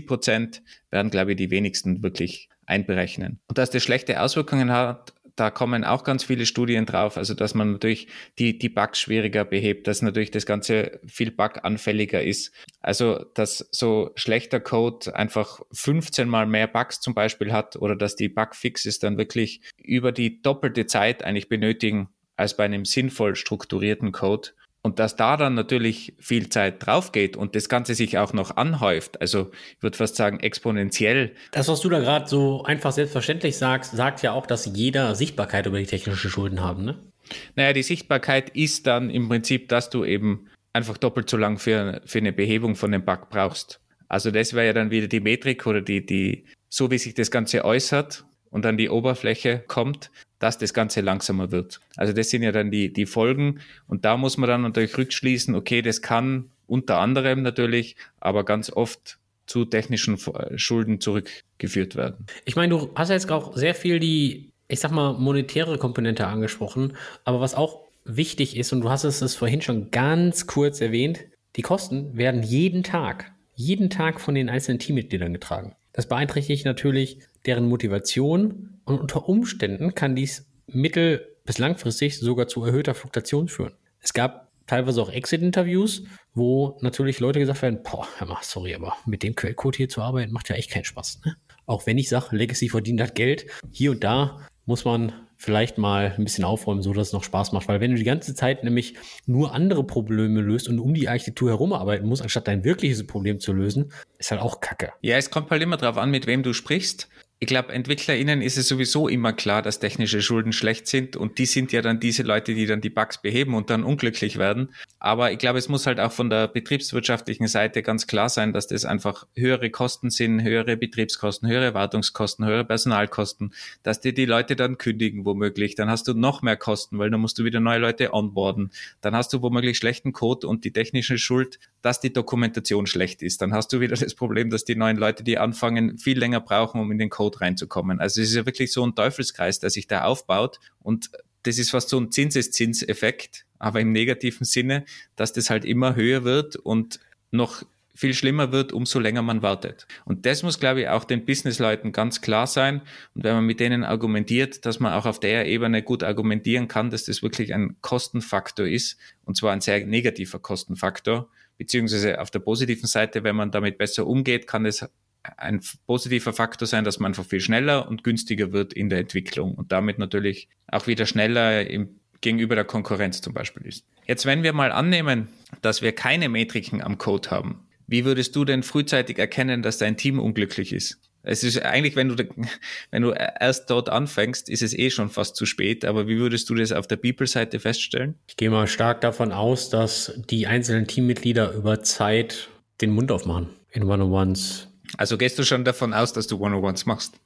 40% werden, glaube ich, die wenigsten wirklich einberechnen. Und dass das schlechte Auswirkungen hat, da kommen auch ganz viele Studien drauf, also dass man natürlich die Bugs schwieriger behebt, dass natürlich das Ganze viel buganfälliger ist. Also dass so schlechter Code einfach 15 mal mehr Bugs zum Beispiel hat oder dass die Bugfixes dann wirklich über die doppelte Zeit eigentlich benötigen als bei einem sinnvoll strukturierten Code. Und dass da dann natürlich viel Zeit drauf geht und das Ganze sich auch noch anhäuft, also ich würde fast sagen exponentiell. Das, was du da gerade so einfach selbstverständlich sagst, sagt ja auch, dass jeder Sichtbarkeit über die technischen Schulden haben, ne? Naja, die Sichtbarkeit ist dann im Prinzip, dass du eben einfach doppelt so lang für eine Behebung von dem Bug brauchst. Also das wäre ja dann wieder die Metrik oder die so wie sich das Ganze äußert und an die Oberfläche kommt, dass das Ganze langsamer wird. Also das sind ja dann die Folgen und da muss man dann natürlich rückschließen, okay, das kann unter anderem natürlich, aber ganz oft zu technischen Schulden zurückgeführt werden. Ich meine, du hast ja jetzt auch sehr viel die, ich sag mal, monetäre Komponente angesprochen, aber was auch wichtig ist, und du hast es vorhin schon ganz kurz erwähnt, die Kosten werden jeden Tag von den einzelnen Teammitgliedern getragen. Das beeinträchtigt natürlich deren Motivation und unter Umständen kann dies mittel- bis langfristig sogar zu erhöhter Fluktuation führen. Es gab teilweise auch Exit-Interviews, wo natürlich Leute gesagt werden, sorry, aber mit dem Quellcode hier zu arbeiten, macht ja echt keinen Spaß. Ne? Auch wenn ich sage, Legacy verdient das Geld, hier und da muss man vielleicht mal ein bisschen aufräumen, so dass es noch Spaß macht. Weil wenn du die ganze Zeit nämlich nur andere Probleme löst und um die Architektur herum arbeiten musst, anstatt dein wirkliches Problem zu lösen, ist halt auch Kacke. Ja, es kommt halt immer drauf an, mit wem du sprichst. Ich glaube, EntwicklerInnen ist es sowieso immer klar, dass technische Schulden schlecht sind und die sind ja dann diese Leute, die dann die Bugs beheben und dann unglücklich werden. Aber ich glaube, es muss halt auch von der betriebswirtschaftlichen Seite ganz klar sein, dass das einfach höhere Kosten sind, höhere Betriebskosten, höhere Wartungskosten, höhere Personalkosten, dass dir die Leute dann kündigen womöglich. Dann hast du noch mehr Kosten, weil dann musst du wieder neue Leute onboarden. Dann hast du womöglich schlechten Code und die technische Schuld, dass die Dokumentation schlecht ist. Dann hast du wieder das Problem, dass die neuen Leute, die anfangen, viel länger brauchen, um in den Code reinzukommen. Also es ist ja wirklich so ein Teufelskreis, der sich da aufbaut und das ist fast so ein Zinseszinseffekt, aber im negativen Sinne, dass das halt immer höher wird und noch viel schlimmer wird, umso länger man wartet. Und das muss, glaube ich, auch den Businessleuten ganz klar sein. Und wenn man mit denen argumentiert, dass man auch auf der Ebene gut argumentieren kann, dass das wirklich ein Kostenfaktor ist, und zwar ein sehr negativer Kostenfaktor, beziehungsweise auf der positiven Seite, wenn man damit besser umgeht, kann es ein positiver Faktor sein, dass man einfach viel schneller und günstiger wird in der Entwicklung und damit natürlich auch wieder schneller gegenüber der Konkurrenz zum Beispiel ist. Jetzt, wenn wir mal annehmen, dass wir keine Metriken am Code haben, wie würdest du denn frühzeitig erkennen, dass dein Team unglücklich ist? Es ist eigentlich, wenn du erst dort anfängst, ist es schon fast zu spät, aber wie würdest du das auf der People-Seite feststellen? Ich gehe mal stark davon aus, dass die einzelnen Teammitglieder über Zeit den Mund aufmachen in One-on-Ones. Also gehst du schon davon aus, dass du One-on-Ones machst?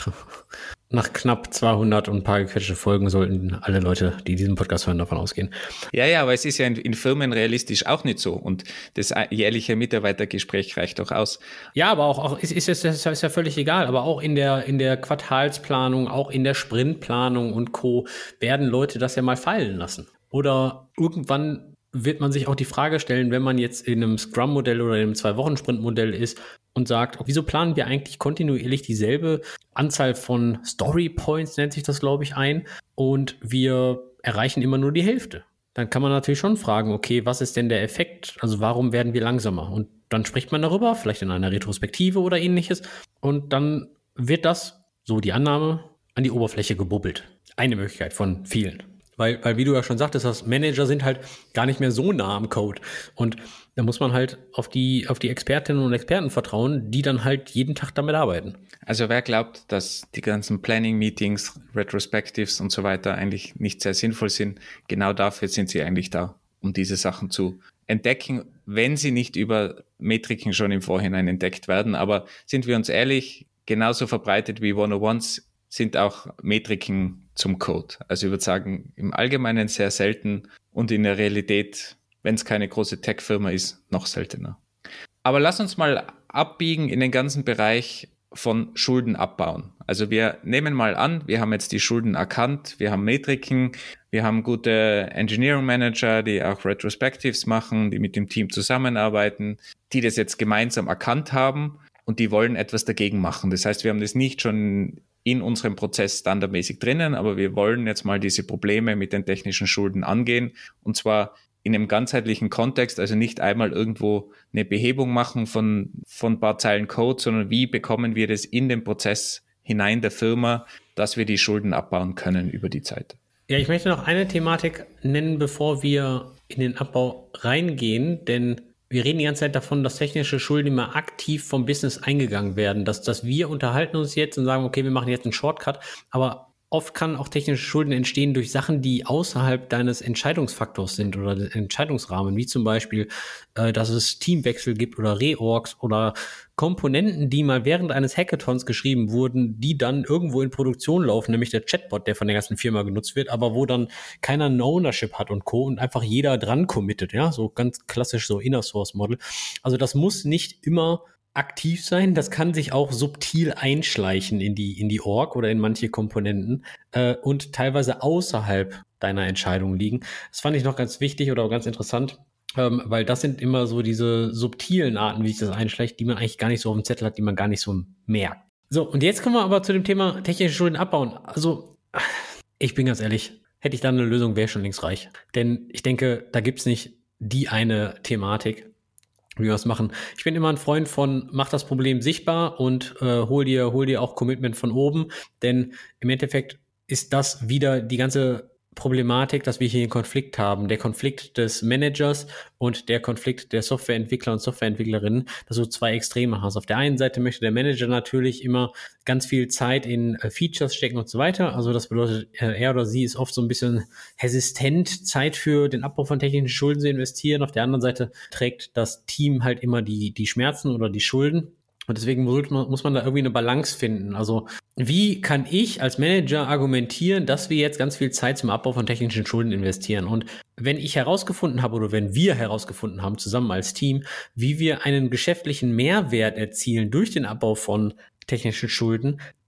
Nach knapp 200 und ein paar gequetschte Folgen sollten alle Leute, die diesen Podcast hören, davon ausgehen. Ja, aber es ist ja in Firmen realistisch auch nicht so. Und das jährliche Mitarbeitergespräch reicht doch aus. Ja, aber auch ist ja völlig egal. Aber auch in der Quartalsplanung, auch in der Sprintplanung und Co. werden Leute das ja mal fallen lassen. Oder irgendwann wird man sich auch die Frage stellen, wenn man jetzt in einem Scrum-Modell oder in einem 2-Wochen-Sprint-Modell ist und sagt, wieso planen wir eigentlich kontinuierlich dieselbe Anzahl von Story-Points, nennt sich das, glaube ich, ein, und wir erreichen immer nur die Hälfte. Dann kann man natürlich schon fragen, okay, was ist denn der Effekt? Also warum werden wir langsamer? Und dann spricht man darüber, vielleicht in einer Retrospektive oder ähnliches, und dann wird das, so die Annahme, an die Oberfläche gebubbelt. Eine Möglichkeit von vielen. Weil, wie du ja schon sagtest, das Manager sind halt gar nicht mehr so nah am Code. Und da muss man halt auf die Expertinnen und Experten vertrauen, die dann halt jeden Tag damit arbeiten. Also wer glaubt, dass die ganzen Planning-Meetings, Retrospectives und so weiter eigentlich nicht sehr sinnvoll sind, genau dafür sind sie eigentlich da, um diese Sachen zu entdecken, wenn sie nicht über Metriken schon im Vorhinein entdeckt werden. Aber sind wir uns ehrlich, genauso verbreitet wie One-on-Ones sind auch Metriken zum Code. Also ich würde sagen, im Allgemeinen sehr selten und in der Realität, wenn es keine große Tech-Firma ist, noch seltener. Aber lass uns mal abbiegen in den ganzen Bereich von Schulden abbauen. Also wir nehmen mal an, wir haben jetzt die Schulden erkannt, wir haben Metriken, wir haben gute Engineering Manager, die auch Retrospectives machen, die mit dem Team zusammenarbeiten, die das jetzt gemeinsam erkannt haben und die wollen etwas dagegen machen. Das heißt, wir haben das nicht schon in unserem Prozess standardmäßig drinnen, aber wir wollen jetzt mal diese Probleme mit den technischen Schulden angehen und zwar in einem ganzheitlichen Kontext, also nicht einmal irgendwo eine Behebung machen von ein paar Zeilen Code, sondern wie bekommen wir das in den Prozess hinein der Firma, dass wir die Schulden abbauen können über die Zeit. Ja, ich möchte noch eine Thematik nennen, bevor wir in den Abbau reingehen, denn wir reden die ganze Zeit davon, dass technische Schulden immer aktiv vom Business eingegangen werden, dass wir unterhalten uns jetzt und sagen, okay, wir machen jetzt einen Shortcut, aber oft kann auch technische Schulden entstehen durch Sachen, die außerhalb deines Entscheidungsfaktors sind oder des Entscheidungsrahmen, wie zum Beispiel, dass es Teamwechsel gibt oder Reorgs oder Komponenten, die mal während eines Hackathons geschrieben wurden, die dann irgendwo in Produktion laufen, nämlich der Chatbot, der von der ganzen Firma genutzt wird, aber wo dann keiner ein Ownership hat und Co. und einfach jeder dran committet, ja, so ganz klassisch so Inner Source Model. Also das muss nicht immer aktiv sein, das kann sich auch subtil einschleichen in die Org oder in manche Komponenten und teilweise außerhalb deiner Entscheidung liegen. Das fand ich noch ganz wichtig oder auch ganz interessant, weil das sind immer so diese subtilen Arten, wie sich das einschleicht, die man eigentlich gar nicht so auf dem Zettel hat, die man gar nicht so merkt. So, und jetzt kommen wir aber zu dem Thema technische Schulden abbauen. Also, ich bin ganz ehrlich, hätte ich da eine Lösung, wäre schon längst reich. Denn ich denke, da gibt's nicht die eine Thematik, wie wir es machen. Ich bin immer ein Freund von, mach das Problem sichtbar und hol dir auch Commitment von oben, denn im Endeffekt ist das wieder die ganze Problematik, dass wir hier einen Konflikt haben. Der Konflikt des Managers und der Konflikt der Softwareentwickler und Softwareentwicklerinnen, dass du zwei Extreme hast. Auf der einen Seite möchte der Manager natürlich immer ganz viel Zeit in Features stecken und so weiter. Also das bedeutet, er oder sie ist oft so ein bisschen hesitant, Zeit für den Abbau von technischen Schulden zu investieren. Auf der anderen Seite trägt das Team halt immer die Schmerzen oder die Schulden. Und deswegen muss man da irgendwie eine Balance finden. Also wie kann ich als Manager argumentieren, dass wir jetzt ganz viel Zeit zum Abbau von technischen Schulden investieren? Und wenn ich herausgefunden habe oder wenn wir herausgefunden haben, zusammen als Team, wie wir einen geschäftlichen Mehrwert erzielen durch den Abbau von technischen Schulden,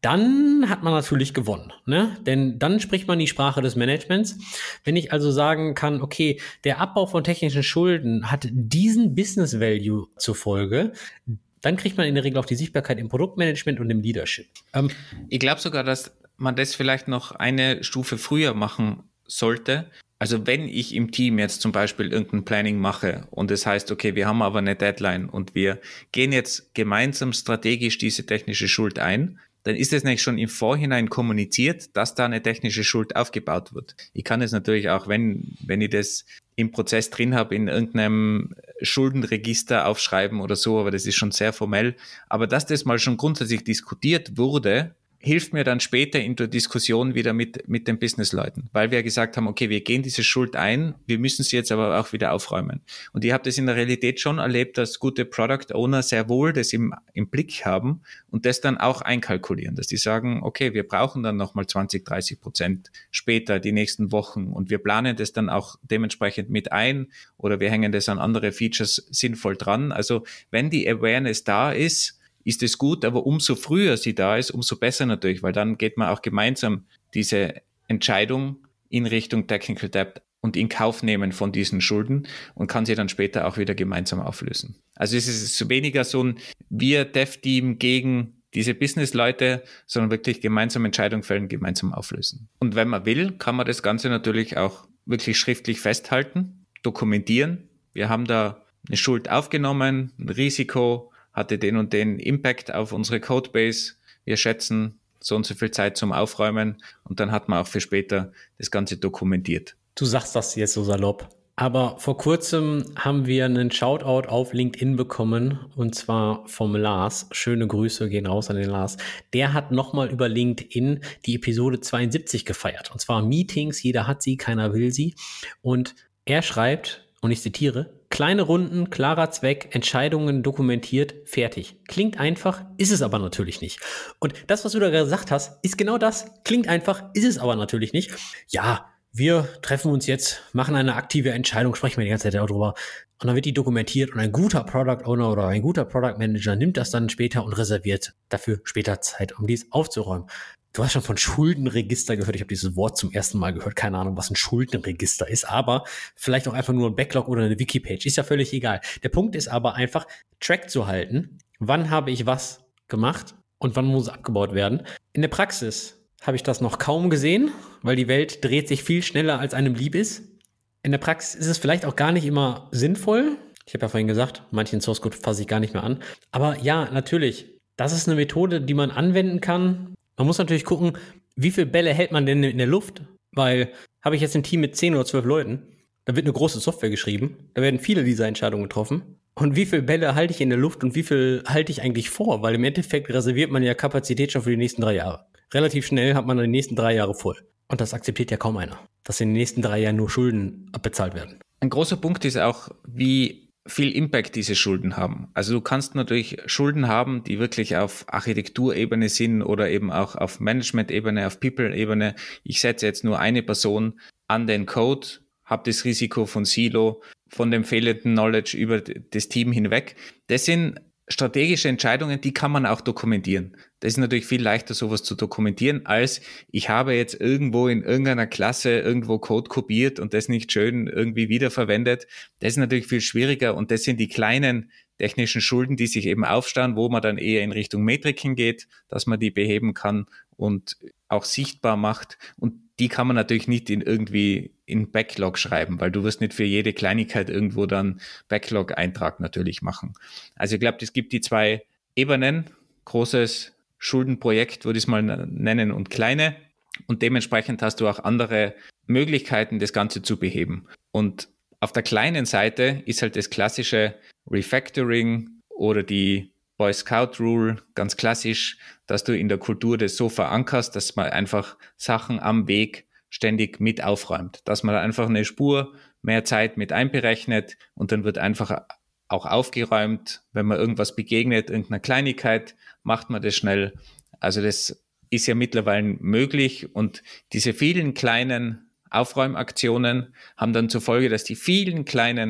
dann hat man natürlich gewonnen, ne? Denn dann spricht man die Sprache des Managements. Wenn ich also sagen kann, okay, der Abbau von technischen Schulden hat diesen Business Value zur Folge, dann kriegt man in der Regel auch die Sichtbarkeit im Produktmanagement und im Leadership. Ich glaube sogar, dass man das vielleicht noch eine Stufe früher machen sollte. Also wenn ich im Team jetzt zum Beispiel irgendein Planning mache und es heißt, okay, wir haben aber eine Deadline und wir gehen jetzt gemeinsam strategisch diese technische Schuld ein, dann ist es nämlich schon im Vorhinein kommuniziert, dass da eine technische Schuld aufgebaut wird. Ich kann es natürlich auch, wenn ich das im Prozess drin habe, in irgendeinem Schuldenregister aufschreiben oder so, aber das ist schon sehr formell. Aber dass das mal schon grundsätzlich diskutiert wurde, hilft mir dann später in der Diskussion wieder mit den Businessleuten, weil wir gesagt haben, okay, wir gehen diese Schuld ein, wir müssen sie jetzt aber auch wieder aufräumen. Und ich habe das in der Realität schon erlebt, dass gute Product Owner sehr wohl das im Blick haben und das dann auch einkalkulieren, dass die sagen, okay, wir brauchen dann nochmal 20-30% später die nächsten Wochen und wir planen das dann auch dementsprechend mit ein oder wir hängen das an andere Features sinnvoll dran. Also wenn die Awareness da ist es gut, aber umso früher sie da ist, umso besser natürlich, weil dann geht man auch gemeinsam diese Entscheidung in Richtung Technical Debt und in Kauf nehmen von diesen Schulden und kann sie dann später auch wieder gemeinsam auflösen. Also es ist weniger so ein Wir-Dev-Team gegen diese Business-Leute, sondern wirklich gemeinsam Entscheidungen fällen, gemeinsam auflösen. Und wenn man will, kann man das Ganze natürlich auch wirklich schriftlich festhalten, dokumentieren. Wir haben da eine Schuld aufgenommen, ein Risiko, hatte den und den Impact auf unsere Codebase. Wir schätzen so und so viel Zeit zum Aufräumen und dann hat man auch für später das Ganze dokumentiert. Du sagst das jetzt so salopp. Aber vor kurzem haben wir einen Shoutout auf LinkedIn bekommen und zwar vom Lars. Schöne Grüße gehen raus an den Lars. Der hat nochmal über LinkedIn die Episode 72 gefeiert. Und zwar Meetings, jeder hat sie, keiner will sie. Und er schreibt, und ich zitiere, kleine Runden, klarer Zweck, Entscheidungen dokumentiert, fertig. Klingt einfach, ist es aber natürlich nicht. Und das, was du da gesagt hast, ist genau das. Klingt einfach, ist es aber natürlich nicht. Ja, wir treffen uns jetzt, machen eine aktive Entscheidung, sprechen wir die ganze Zeit darüber. Und dann wird die dokumentiert und ein guter Product Owner oder ein guter Product Manager nimmt das dann später und reserviert dafür später Zeit, um dies aufzuräumen. Du hast schon von Schuldenregister gehört. Ich habe dieses Wort zum ersten Mal gehört. Keine Ahnung, was ein Schuldenregister ist. Aber vielleicht auch einfach nur ein Backlog oder eine Wikipage. Ist ja völlig egal. Der Punkt ist aber einfach, Track zu halten. Wann habe ich was gemacht und wann muss es abgebaut werden? In der Praxis habe ich das noch kaum gesehen, weil die Welt dreht sich viel schneller, als einem lieb ist. In der Praxis ist es vielleicht auch gar nicht immer sinnvoll. Ich habe ja vorhin gesagt, manchen Source Code fasse ich gar nicht mehr an. Aber ja, natürlich, das ist eine Methode, die man anwenden kann. Man muss natürlich gucken, wie viele Bälle hält man denn in der Luft? Weil, habe ich jetzt ein Team mit 10 oder 12 Leuten, da wird eine große Software geschrieben, da werden viele dieser Entscheidungen getroffen. Und wie viele Bälle halte ich in der Luft und wie viel halte ich eigentlich vor? Weil im Endeffekt reserviert man ja Kapazität schon für die nächsten 3 Jahre. Relativ schnell hat man dann die nächsten 3 Jahre voll. Und das akzeptiert ja kaum einer, dass in den nächsten 3 Jahren nur Schulden abbezahlt werden. Ein großer Punkt ist auch, wie viel Impact diese Schulden haben. Also du kannst natürlich Schulden haben, die wirklich auf Architekturebene sind oder eben auch auf Management-Ebene, auf People-Ebene. Ich setze jetzt nur eine Person an den Code, habe das Risiko von Silo, von dem fehlenden Knowledge über das Team hinweg. Das sind strategische Entscheidungen, die kann man auch dokumentieren. Das ist natürlich viel leichter, sowas zu dokumentieren, als ich habe jetzt irgendwo in irgendeiner Klasse irgendwo Code kopiert und das nicht schön irgendwie wiederverwendet. Das ist natürlich viel schwieriger und das sind die kleinen technischen Schulden, die sich eben aufstauen, wo man dann eher in Richtung Metriken geht, dass man die beheben kann und auch sichtbar macht. Und die kann man natürlich nicht irgendwie in Backlog schreiben, weil du wirst nicht für jede Kleinigkeit irgendwo dann Backlog-Eintrag natürlich machen. Also ich glaube, es gibt die 2 Ebenen, großes Schuldenprojekt, würde ich es mal nennen, und kleine. Und dementsprechend hast du auch andere Möglichkeiten, das Ganze zu beheben. Und auf der kleinen Seite ist halt das klassische Refactoring oder die Boy Scout Rule, ganz klassisch, dass du in der Kultur das so verankerst, dass man einfach Sachen am Weg ständig mit aufräumt. Dass man da einfach eine Spur mehr Zeit mit einberechnet und dann wird einfach auch aufgeräumt. Wenn man irgendwas begegnet, irgendeiner Kleinigkeit, macht man das schnell. Also das ist ja mittlerweile möglich und diese vielen kleinen Aufräumaktionen haben dann zur Folge, dass die vielen kleinen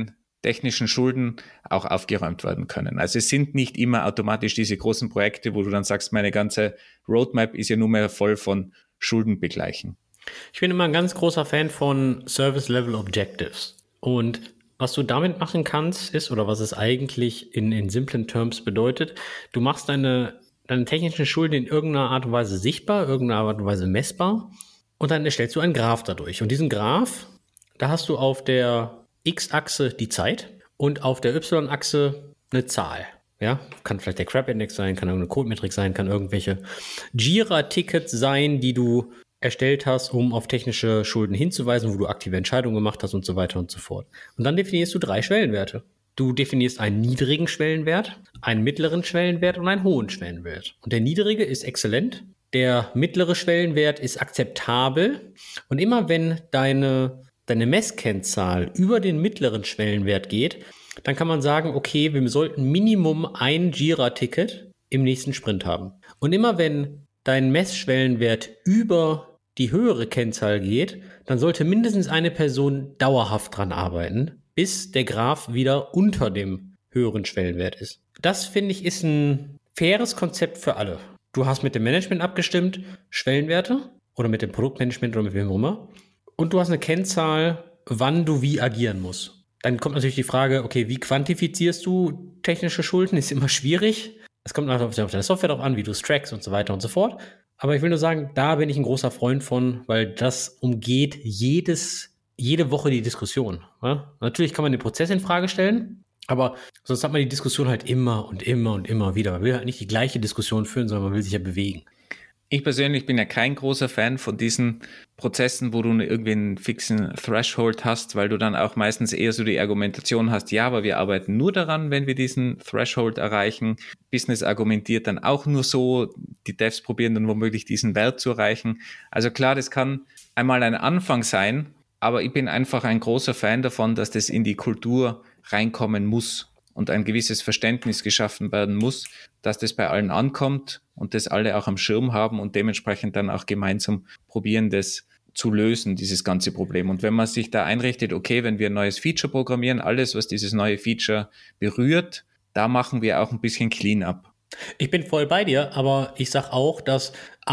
technischen Schulden auch aufgeräumt werden können. Also es sind nicht immer automatisch diese großen Projekte, wo du dann sagst, meine ganze Roadmap ist ja nur mehr voll von Schuldenbegleichen. Ich bin immer ein ganz großer Fan von Service Level Objectives. Und was du damit machen kannst, ist, oder was es eigentlich in simplen Terms bedeutet, du machst deine technischen Schulden in irgendeiner Art und Weise sichtbar, irgendeiner Art und Weise messbar und dann erstellst du einen Graph dadurch. Und diesen Graph, da hast du auf der X-Achse die Zeit und auf der Y-Achse eine Zahl. Ja, kann vielleicht der Crap-Index sein, kann irgendeine Code-Metrik sein, kann irgendwelche Jira-Tickets sein, die du erstellt hast, um auf technische Schulden hinzuweisen, wo du aktive Entscheidungen gemacht hast und so weiter und so fort. Und dann definierst du 3 Schwellenwerte. Du definierst einen niedrigen Schwellenwert, einen mittleren Schwellenwert und einen hohen Schwellenwert. Und der niedrige ist exzellent, der mittlere Schwellenwert ist akzeptabel und immer wenn deine Messkennzahl über den mittleren Schwellenwert geht, dann kann man sagen, okay, wir sollten Minimum ein Jira-Ticket im nächsten Sprint haben. Und immer wenn dein Messschwellenwert über die höhere Kennzahl geht, dann sollte mindestens eine Person dauerhaft dran arbeiten, bis der Graph wieder unter dem höheren Schwellenwert ist. Das, finde ich, ist ein faires Konzept für alle. Du hast mit dem Management abgestimmt, Schwellenwerte oder mit dem Produktmanagement oder mit wem auch immer. Und du hast eine Kennzahl, wann du wie agieren musst. Dann kommt natürlich die Frage, okay, wie quantifizierst du technische Schulden? Ist immer schwierig. Es kommt auf deine Software drauf an, wie du es trackst und so weiter und so fort. Aber ich will nur sagen, da bin ich ein großer Freund von, weil das umgeht jede Woche die Diskussion. Ja? Natürlich kann man den Prozess in Frage stellen, aber sonst hat man die Diskussion halt immer und immer und immer wieder. Man will halt nicht die gleiche Diskussion führen, sondern man will sich ja bewegen. Ich persönlich bin ja kein großer Fan von diesen Prozessen, wo du irgendwie einen fixen Threshold hast, weil du dann auch meistens eher so die Argumentation hast, ja, aber wir arbeiten nur daran, wenn wir diesen Threshold erreichen. Business argumentiert dann auch nur so, die Devs probieren dann womöglich diesen Wert zu erreichen. Also klar, das kann einmal ein Anfang sein, aber ich bin einfach ein großer Fan davon, dass das in die Kultur reinkommen muss und ein gewisses Verständnis geschaffen werden muss, dass das bei allen ankommt und das alle auch am Schirm haben und dementsprechend dann auch gemeinsam probieren, das zu lösen, dieses ganze Problem. Und wenn man sich da einrichtet, okay, wenn wir ein neues Feature programmieren, alles, was dieses neue Feature berührt, da machen wir auch ein bisschen Clean-up. Ich bin voll bei dir, aber ich sag auch, dass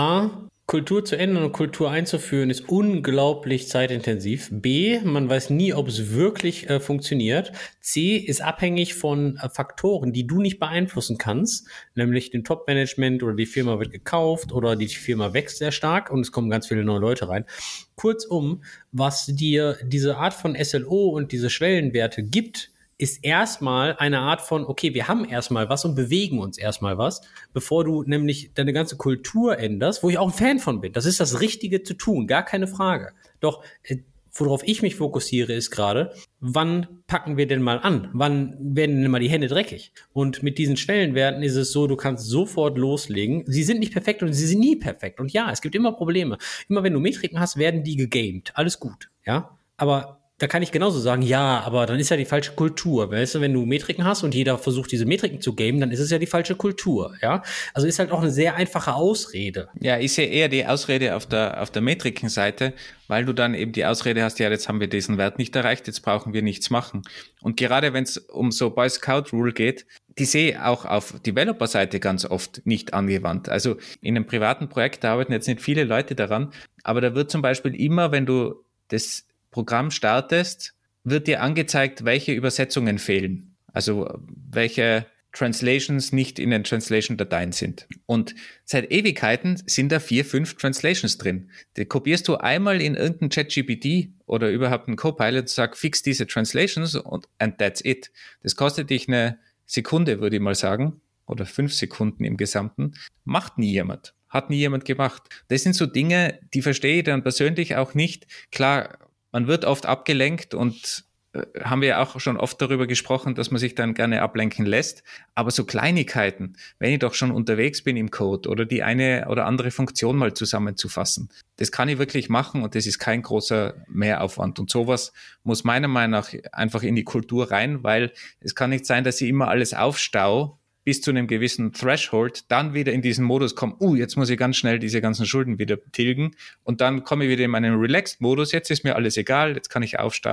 Kultur zu ändern und Kultur einzuführen ist unglaublich zeitintensiv. B, man weiß nie, ob es wirklich funktioniert. C, ist abhängig von Faktoren, die du nicht beeinflussen kannst, nämlich den Top-Management oder die Firma wird gekauft oder die Firma wächst sehr stark und es kommen ganz viele neue Leute rein. Kurzum, was dir diese Art von SLO und diese Schwellenwerte gibt, ist erstmal eine Art von, okay, wir haben erstmal was und bewegen uns erstmal was, bevor du nämlich deine ganze Kultur änderst, wo ich auch ein Fan von bin. Das ist das Richtige zu tun, gar keine Frage. Doch worauf ich mich fokussiere, ist gerade, wann packen wir denn mal an? Wann werden denn mal die Hände dreckig? Und mit diesen Schwellenwerten ist es so, du kannst sofort loslegen. Sie sind nicht perfekt und sie sind nie perfekt. Und ja, es gibt immer Probleme. Immer wenn du Metriken hast, werden die gegamed. Alles gut, ja? Aber da kann ich genauso sagen, ja, aber dann ist ja die falsche Kultur. Weißt du, wenn du Metriken hast und jeder versucht, diese Metriken zu gamen, dann ist es ja die falsche Kultur, ja. Also ist halt auch eine sehr einfache Ausrede. Ja, ich sehe eher die Ausrede auf der Metrikenseite, weil du dann eben die Ausrede hast, ja, jetzt haben wir diesen Wert nicht erreicht, jetzt brauchen wir nichts machen. Und gerade wenn es um so Boy Scout Rule geht, die sehe ich auch auf Developer-Seite ganz oft nicht angewandt. Also in einem privaten Projekt, da arbeiten jetzt nicht viele Leute daran, aber da wird zum Beispiel immer, wenn du das Programm startest, wird dir angezeigt, welche Übersetzungen fehlen. Also welche Translations nicht in den Translation-Dateien sind. Und seit Ewigkeiten sind da 4, 5 Translations drin. Die kopierst du einmal in irgendein ChatGPT oder überhaupt einen Copilot und sagst, fix diese Translations and that's it. Das kostet dich eine Sekunde, würde ich mal sagen, oder 5 Sekunden im Gesamten. Macht nie jemand. Hat nie jemand gemacht. Das sind so Dinge, die verstehe ich dann persönlich auch nicht. Klar, man wird oft abgelenkt und haben wir ja auch schon oft darüber gesprochen, dass man sich dann gerne ablenken lässt. Aber so Kleinigkeiten, wenn ich doch schon unterwegs bin im Code oder die eine oder andere Funktion mal zusammenzufassen, das kann ich wirklich machen und das ist kein großer Mehraufwand. Und sowas muss meiner Meinung nach einfach in die Kultur rein, weil es kann nicht sein, dass ich immer alles aufstau bis zu einem gewissen Threshold, dann wieder in diesen Modus komme, jetzt muss ich ganz schnell diese ganzen Schulden wieder tilgen und dann komme ich wieder in meinen Relaxed-Modus, jetzt ist mir alles egal, jetzt kann ich aufstauen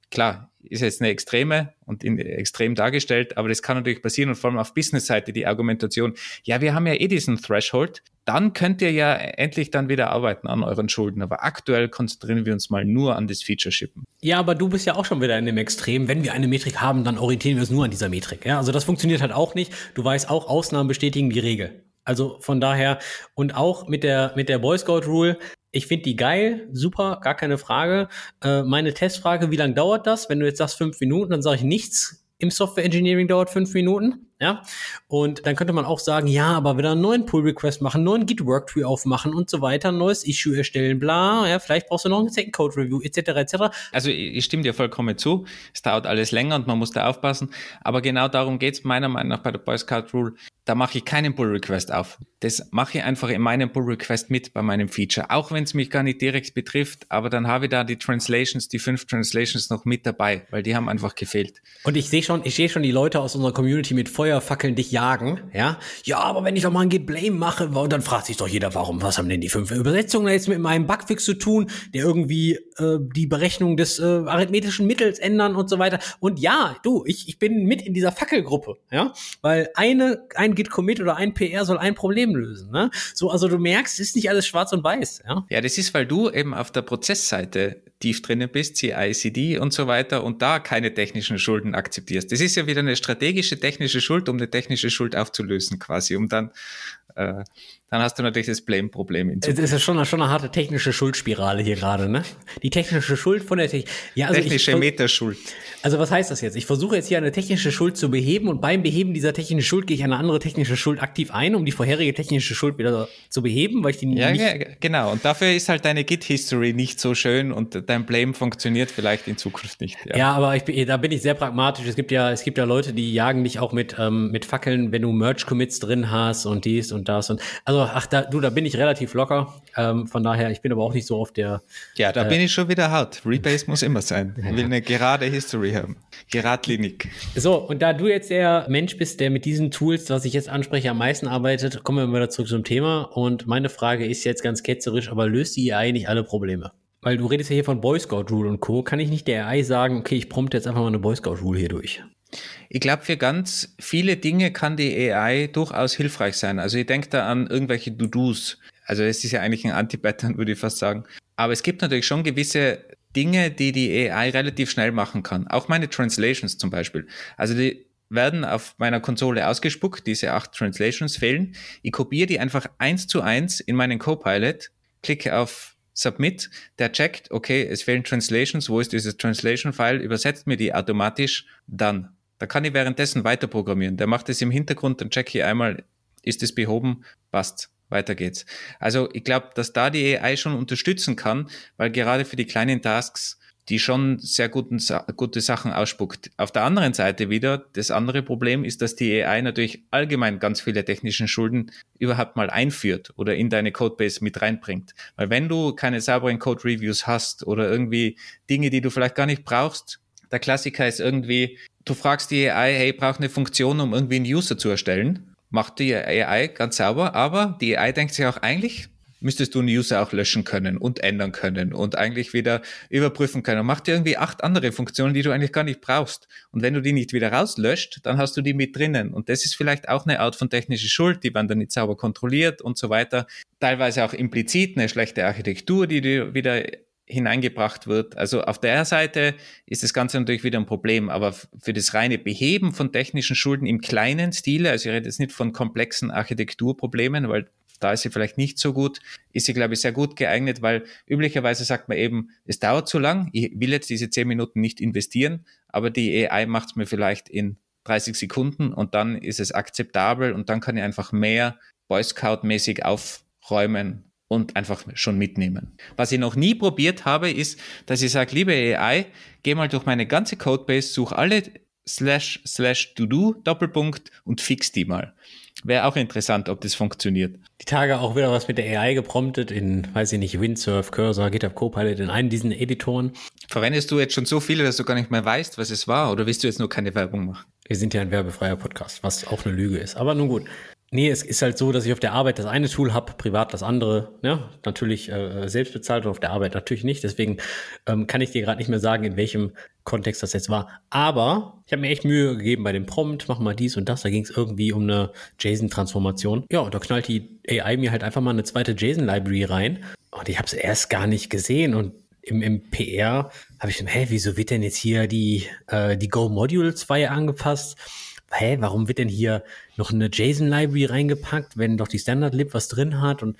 Klar, ist jetzt eine Extreme und extrem dargestellt, aber das kann natürlich passieren und vor allem auf Business-Seite die Argumentation, ja, wir haben ja diesen Threshold, dann könnt ihr ja endlich dann wieder arbeiten an euren Schulden, aber aktuell konzentrieren wir uns mal nur an das Feature-Shippen. Ja, aber du bist ja auch schon wieder in dem Extrem. Wenn wir eine Metrik haben, dann orientieren wir uns nur an dieser Metrik. Ja, also das funktioniert halt auch nicht. Du weißt auch, Ausnahmen bestätigen die Regel. Also von daher, und auch mit der Boy Scout Rule, ich finde die geil, super, gar keine Frage. Meine Testfrage, wie lange dauert das? Wenn du jetzt sagst 5 Minuten, dann sage ich nichts. Im Software Engineering dauert 5 Minuten, ja. Und dann könnte man auch sagen, ja, aber wieder einen neuen Pull-Request machen, einen neuen Git-Worktree aufmachen und so weiter, ein neues Issue erstellen, bla, ja, vielleicht brauchst du noch ein Second-Code-Review, etc., etc. Also ich stimme dir vollkommen zu, es dauert alles länger und man muss da aufpassen, aber genau darum geht's meiner Meinung nach bei der Boy Scout Rule. Da mache ich keinen Pull-Request auf. Das mache ich einfach in meinem Pull-Request mit bei meinem Feature, auch wenn es mich gar nicht direkt betrifft, aber dann habe ich da die 5 Translations noch mit dabei, weil die haben einfach gefehlt. Und ich sehe schon die Leute aus unserer Community mit Feuerfackeln dich jagen, ja. Ja, aber wenn ich doch mal ein Git Blame mache, dann fragt sich doch jeder, was haben denn die 5 Übersetzungen jetzt mit meinem Bugfix zu tun, der irgendwie die Berechnung des arithmetischen Mittels ändern und so weiter. Und ja, ich bin mit in dieser Fackelgruppe, ja, weil ein Git-Commit oder ein PR soll ein Problem lösen, ne? So, also du merkst, es ist nicht alles schwarz und weiß, ja. Ja, das ist, weil du eben auf der Prozessseite tief drinnen bist, CI/CD und so weiter und da keine technischen Schulden akzeptierst. Das ist ja wieder eine strategische technische Schuld, um eine technische Schuld aufzulösen quasi, um dann hast du natürlich das Blame-Problem. Das ist ja schon eine harte technische Schuldspirale hier gerade, ne? Die technische Schuld von der technische Metaschuld. Also was heißt das jetzt? Ich versuche jetzt hier eine technische Schuld zu beheben und beim Beheben dieser technischen Schuld gehe ich eine andere technische Schuld aktiv ein, um die vorherige technische Schuld wieder zu beheben, weil ich die nicht... Genau. Und dafür ist halt deine Git-History nicht so schön und dein Blame funktioniert vielleicht in Zukunft nicht. Ja, aber da bin ich sehr pragmatisch. Es gibt ja Leute, die jagen dich auch mit Fackeln, wenn du Merge-Commits drin hast und dies und das und also da bin ich relativ locker. Von daher, ich bin aber auch nicht so auf der... Ja, da bin ich schon wieder hart. Rebase muss immer sein. Ich will eine gerade History haben. Geradlinig. So, und da du jetzt der Mensch bist, der mit diesen Tools, was ich jetzt anspreche, am meisten arbeitet, kommen wir wieder zurück zum Thema. Und meine Frage ist jetzt ganz ketzerisch, aber löst die AI nicht alle Probleme? Weil du redest ja hier von Boy Scout Rule und Co. Kann ich nicht der AI sagen, okay, ich prompte jetzt einfach mal eine Boy Scout Rule hier durch? Ich glaube, für ganz viele Dinge kann die AI durchaus hilfreich sein. Also ich denke da an irgendwelche To-Dos. Also es ist ja eigentlich ein Anti-Pattern, würde ich fast sagen. Aber es gibt natürlich schon gewisse Dinge, die AI relativ schnell machen kann. Auch meine Translations zum Beispiel. Also die werden auf meiner Konsole ausgespuckt, diese 8 Translations fehlen. Ich kopiere die einfach 1:1 in meinen Copilot, klicke auf Submit, der checkt, okay, es fehlen Translations, wo ist dieses Translation-File, übersetzt mir die automatisch, dann. Da kann ich währenddessen weiter programmieren. Der macht es im Hintergrund, dann checke ich einmal, ist es behoben, passt, weiter geht's. Also ich glaube, dass da die AI schon unterstützen kann, weil gerade für die kleinen Tasks die schon sehr gute Sachen ausspuckt. Auf der anderen Seite wieder, das andere Problem ist, dass die AI natürlich allgemein ganz viele technischen Schulden überhaupt mal einführt oder in deine Codebase mit reinbringt. Weil wenn du keine sauberen Code-Reviews hast oder irgendwie Dinge, die du vielleicht gar nicht brauchst, der Klassiker ist irgendwie, du fragst die AI, hey, braucht eine Funktion, um irgendwie einen User zu erstellen. Macht die AI ganz sauber, aber die AI denkt sich auch, eigentlich müsstest du einen User auch löschen können und ändern können und eigentlich wieder überprüfen können. Und macht dir irgendwie 8 andere Funktionen, die du eigentlich gar nicht brauchst. Und wenn du die nicht wieder rauslöscht, dann hast du die mit drinnen. Und das ist vielleicht auch eine Art von technischer Schuld, die man dann nicht sauber kontrolliert und so weiter. Teilweise auch implizit eine schlechte Architektur, die dir wieder hineingebracht wird. Also auf der Seite ist das Ganze natürlich wieder ein Problem, aber für das reine Beheben von technischen Schulden im kleinen Stile, also ich rede jetzt nicht von komplexen Architekturproblemen, weil da ist sie vielleicht nicht so gut, ist sie, glaube ich, sehr gut geeignet, weil üblicherweise sagt man eben, es dauert zu lang, ich will jetzt diese 10 Minuten nicht investieren, aber die AI macht es mir vielleicht in 30 Sekunden und dann ist es akzeptabel und dann kann ich einfach mehr Boy Scout-mäßig aufräumen und einfach schon mitnehmen. Was ich noch nie probiert habe, ist, dass ich sage, liebe AI, geh mal durch meine ganze Codebase, such alle //to-do Doppelpunkt und fix die mal. Wäre auch interessant, ob das funktioniert. Die Tage auch wieder was mit der AI gepromptet in, weiß ich nicht, Windsurf, Cursor, GitHub Copilot, in einen diesen Editoren. Verwendest du jetzt schon so viele, dass du gar nicht mehr weißt, was es war, oder willst du jetzt nur keine Werbung machen? Wir sind ja ein werbefreier Podcast, was auch eine Lüge ist, aber nun gut. Nee, es ist halt so, dass ich auf der Arbeit das eine Tool habe, privat das andere, ja, natürlich selbst bezahlt und auf der Arbeit natürlich nicht. Deswegen kann ich dir gerade nicht mehr sagen, in welchem Kontext das jetzt war. Aber ich habe mir echt Mühe gegeben bei dem Prompt, mach mal dies und das. Da ging es irgendwie um eine JSON-Transformation. Ja, und da knallt die AI mir halt einfach mal eine zweite JSON-Library rein. Und ich habe es erst gar nicht gesehen. Und im PR habe ich gedacht, wieso wird denn jetzt hier die Go-Module 2 angepasst? Warum wird denn hier noch eine JSON-Library reingepackt, wenn doch die Standard-Lib was drin hat? Und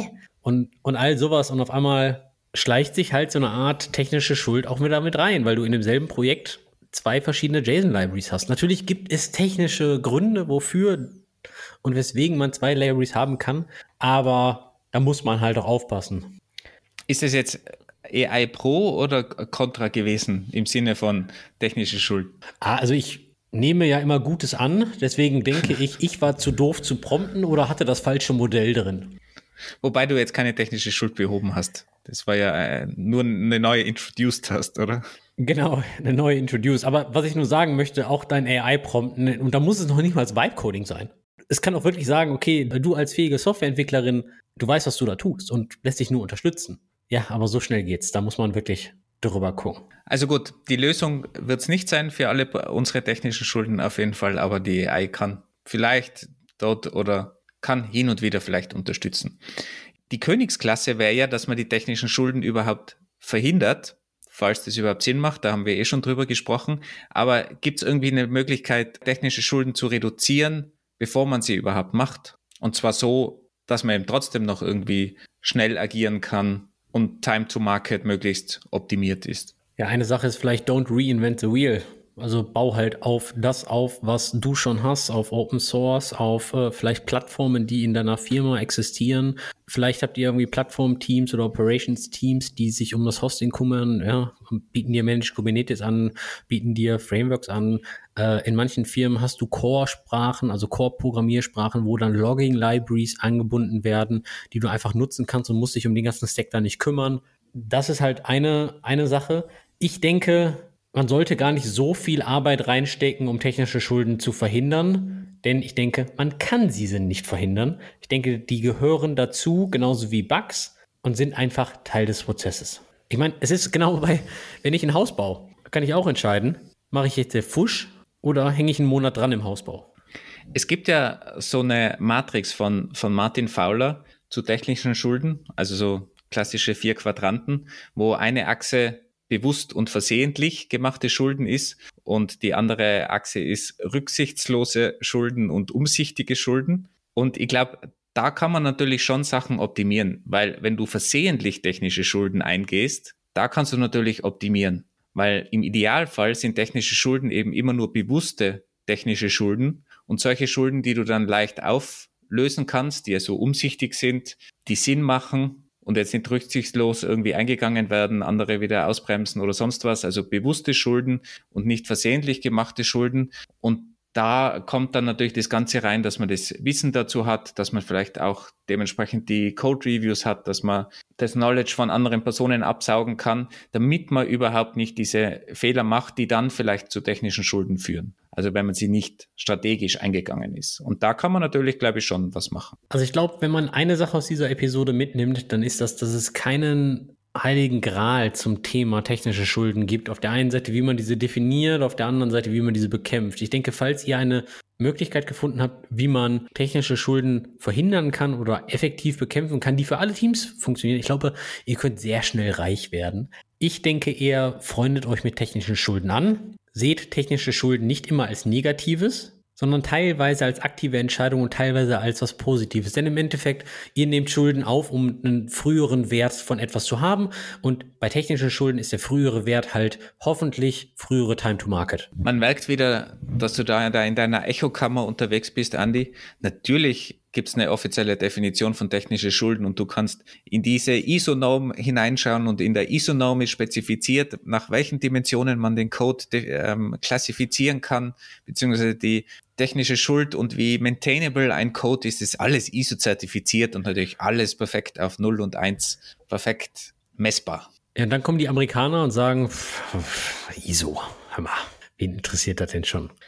Und all sowas. Und auf einmal schleicht sich halt so eine Art technische Schuld auch mit rein, weil du in demselben Projekt 2 verschiedene JSON-Libraries hast. Natürlich gibt es technische Gründe, wofür und weswegen man 2 Libraries haben kann, aber da muss man halt auch aufpassen. Ist das jetzt AI Pro oder Contra gewesen im Sinne von technische Schuld? Also ich nehme ja immer Gutes an, deswegen denke ich war zu doof zu prompten oder hatte das falsche Modell drin. Wobei du jetzt keine technische Schuld behoben hast. Das war ja nur eine neue Introduced hast, oder? Genau, eine neue Introduced. Aber was ich nur sagen möchte, auch dein AI-Prompten, und da muss es noch nicht mal als Vibe-Coding sein. Es kann auch wirklich sagen, okay, du als fähige Softwareentwicklerin, du weißt, was du da tust und lässt dich nur unterstützen. Ja, aber so schnell geht's. Da muss man wirklich drüber gucken. Also gut, die Lösung wird es nicht sein für alle unsere technischen Schulden auf jeden Fall, aber die AI kann vielleicht dort oder kann hin und wieder vielleicht unterstützen. Die Königsklasse wäre ja, dass man die technischen Schulden überhaupt verhindert, falls das überhaupt Sinn macht, da haben wir schon drüber gesprochen. Aber gibt es irgendwie eine Möglichkeit, technische Schulden zu reduzieren, bevor man sie überhaupt macht? Und zwar so, dass man eben trotzdem noch irgendwie schnell agieren kann und Time to Market möglichst optimiert ist. Ja, eine Sache ist vielleicht don't reinvent the wheel. Also bau halt auf das auf, was du schon hast, auf Open Source, auf vielleicht Plattformen, die in deiner Firma existieren. Vielleicht habt ihr irgendwie Plattform-Teams oder Operations-Teams, die sich um das Hosting kümmern, ja, bieten dir Managed Kubernetes an, bieten dir Frameworks an. In manchen Firmen hast du Core-Sprachen, also Core-Programmiersprachen, wo dann Logging-Libraries angebunden werden, die du einfach nutzen kannst und musst dich um den ganzen Stack da nicht kümmern. Das ist halt eine Sache. Ich denke, man sollte gar nicht so viel Arbeit reinstecken, um technische Schulden zu verhindern, denn ich denke, man kann sie nicht verhindern. Ich denke, die gehören dazu, genauso wie Bugs, und sind einfach Teil des Prozesses. Ich meine, es ist genau wenn ich ein Haus baue, kann ich auch entscheiden, mache ich jetzt den Fusch oder hänge ich einen Monat dran im Hausbau? Es gibt ja so eine Matrix von Martin Fowler zu technischen Schulden, also so klassische 4 Quadranten, wo eine Achse bewusst und versehentlich gemachte Schulden ist und die andere Achse ist rücksichtslose Schulden und umsichtige Schulden. Und ich glaube, da kann man natürlich schon Sachen optimieren, weil wenn du versehentlich technische Schulden eingehst, da kannst du natürlich optimieren, weil im Idealfall sind technische Schulden eben immer nur bewusste technische Schulden und solche Schulden, die du dann leicht auflösen kannst, die ja so umsichtig sind, die Sinn machen, und jetzt nicht rücksichtslos irgendwie eingegangen werden, andere wieder ausbremsen oder sonst was, also bewusste Schulden und nicht versehentlich gemachte Schulden. Und da kommt dann natürlich das Ganze rein, dass man das Wissen dazu hat, dass man vielleicht auch dementsprechend die Code-Reviews hat, dass man das Knowledge von anderen Personen absaugen kann, damit man überhaupt nicht diese Fehler macht, die dann vielleicht zu technischen Schulden führen. Also wenn man sie nicht strategisch eingegangen ist. Und da kann man natürlich, glaube ich, schon was machen. Also ich glaube, wenn man eine Sache aus dieser Episode mitnimmt, dann ist das, dass es keinen heiligen Gral zum Thema technische Schulden gibt. Auf der einen Seite, wie man diese definiert, auf der anderen Seite, wie man diese bekämpft. Ich denke, falls ihr eine Möglichkeit gefunden habt, wie man technische Schulden verhindern kann oder effektiv bekämpfen kann, die für alle Teams funktionieren, ich glaube, ihr könnt sehr schnell reich werden. Ich denke eher, freundet euch mit technischen Schulden an. Seht technische Schulden nicht immer als Negatives, sondern teilweise als aktive Entscheidung und teilweise als was Positives. Denn im Endeffekt, ihr nehmt Schulden auf, um einen früheren Wert von etwas zu haben. Und bei technischen Schulden ist der frühere Wert halt hoffentlich frühere Time to Market. Man merkt wieder, dass du da in deiner Echokammer unterwegs bist, Andi. Natürlich gibt es eine offizielle Definition von technische Schulden und du kannst in diese ISO-Norm hineinschauen und in der ISO-Norm ist spezifiziert, nach welchen Dimensionen man den Code klassifizieren kann, beziehungsweise die technische Schuld und wie maintainable ein Code ist alles ISO-zertifiziert und natürlich alles perfekt auf 0 und 1 perfekt messbar. Ja, und dann kommen die Amerikaner und sagen, ISO, hör mal, wen interessiert das denn schon?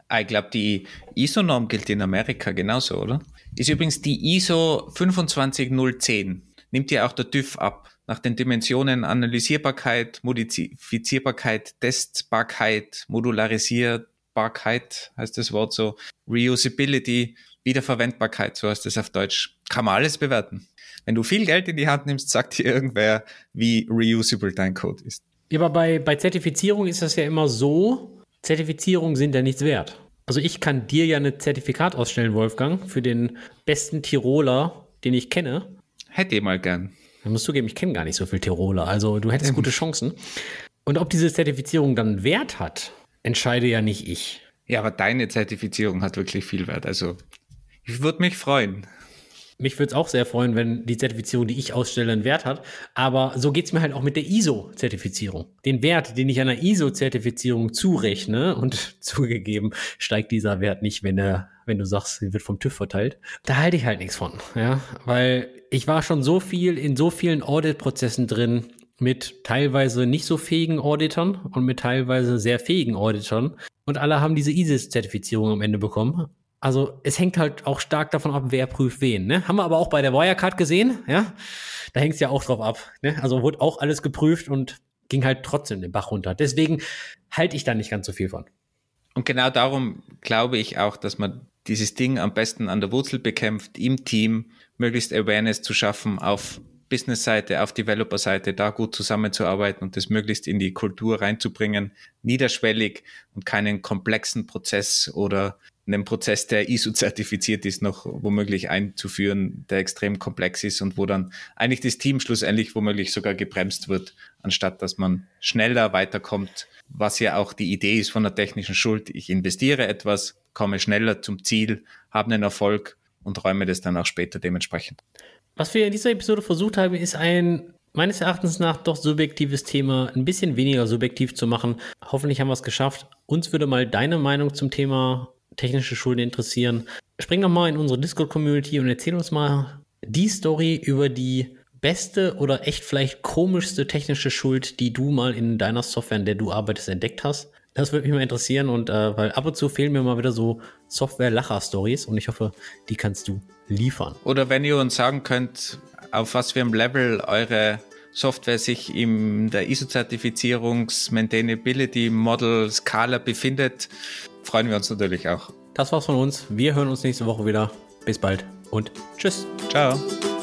Ich glaube, die ISO-Norm gilt in Amerika genauso, oder? Ist übrigens die ISO 25010. Nimmt ja auch der TÜV ab. Nach den Dimensionen Analysierbarkeit, Modifizierbarkeit, Testbarkeit, Modularisierbarkeit, heißt das Wort so, Reusability, Wiederverwendbarkeit, so heißt das auf Deutsch. Kann man alles bewerten. Wenn du viel Geld in die Hand nimmst, sagt dir irgendwer, wie reusable dein Code ist. Ja, aber bei Zertifizierung ist das ja immer so, Zertifizierungen sind ja nichts wert. Also ich kann dir ja ein Zertifikat ausstellen, Wolfgang, für den besten Tiroler, den ich kenne. Hätte ich mal gern. Ich muss zugeben, ich kenne gar nicht so viel Tiroler, also du hättest gute Chancen. Und ob diese Zertifizierung dann Wert hat, entscheide ja nicht ich. Ja, aber deine Zertifizierung hat wirklich viel Wert. Also ich würde mich freuen. Mich würde es auch sehr freuen, wenn die Zertifizierung, die ich ausstelle, einen Wert hat. Aber so geht es mir halt auch mit der ISO-Zertifizierung. Den Wert, den ich einer ISO-Zertifizierung zurechne, und zugegeben steigt dieser Wert nicht, wenn du sagst, sie wird vom TÜV verteilt. Da halte ich halt nichts von. Ja? Weil ich war schon in so vielen Audit-Prozessen drin, mit teilweise nicht so fähigen Auditern und mit teilweise sehr fähigen Auditern. Und alle haben diese ISO-Zertifizierung am Ende bekommen. Also es hängt halt auch stark davon ab, wer prüft wen. Ne? Haben wir aber auch bei der Wirecard gesehen. Ja, da hängt es ja auch drauf ab. Ne? Also wurde auch alles geprüft und ging halt trotzdem den Bach runter. Deswegen halte ich da nicht ganz so viel von. Und genau darum glaube ich auch, dass man dieses Ding am besten an der Wurzel bekämpft, im Team möglichst Awareness zu schaffen, auf Business-Seite, auf Developer-Seite, da gut zusammenzuarbeiten und das möglichst in die Kultur reinzubringen, niederschwellig und keinen komplexen Prozess oder einen Prozess, der ISO-zertifiziert ist, noch womöglich einzuführen, der extrem komplex ist und wo dann eigentlich das Team schlussendlich womöglich sogar gebremst wird, anstatt dass man schneller weiterkommt, was ja auch die Idee ist von der technischen Schuld. Ich investiere etwas, komme schneller zum Ziel, habe einen Erfolg und räume das dann auch später dementsprechend. Was wir in dieser Episode versucht haben, ist ein meines Erachtens nach doch subjektives Thema ein bisschen weniger subjektiv zu machen. Hoffentlich haben wir es geschafft. Uns würde mal deine Meinung zum Thema technische Schulden interessieren. Spring doch mal in unsere Discord-Community und erzähl uns mal die Story über die beste oder echt vielleicht komischste technische Schuld, die du mal in deiner Software, in der du arbeitest, entdeckt hast. Das würde mich mal interessieren und weil ab und zu fehlen mir mal wieder so Software-Lacher-Stories und ich hoffe, die kannst du liefern. Oder wenn ihr uns sagen könnt, auf was für einem Level eure Software sich in der ISO-Zertifizierungs-Maintainability-Model-Skala befindet, freuen wir uns natürlich auch. Das war's von uns. Wir hören uns nächste Woche wieder. Bis bald und tschüss. Ciao.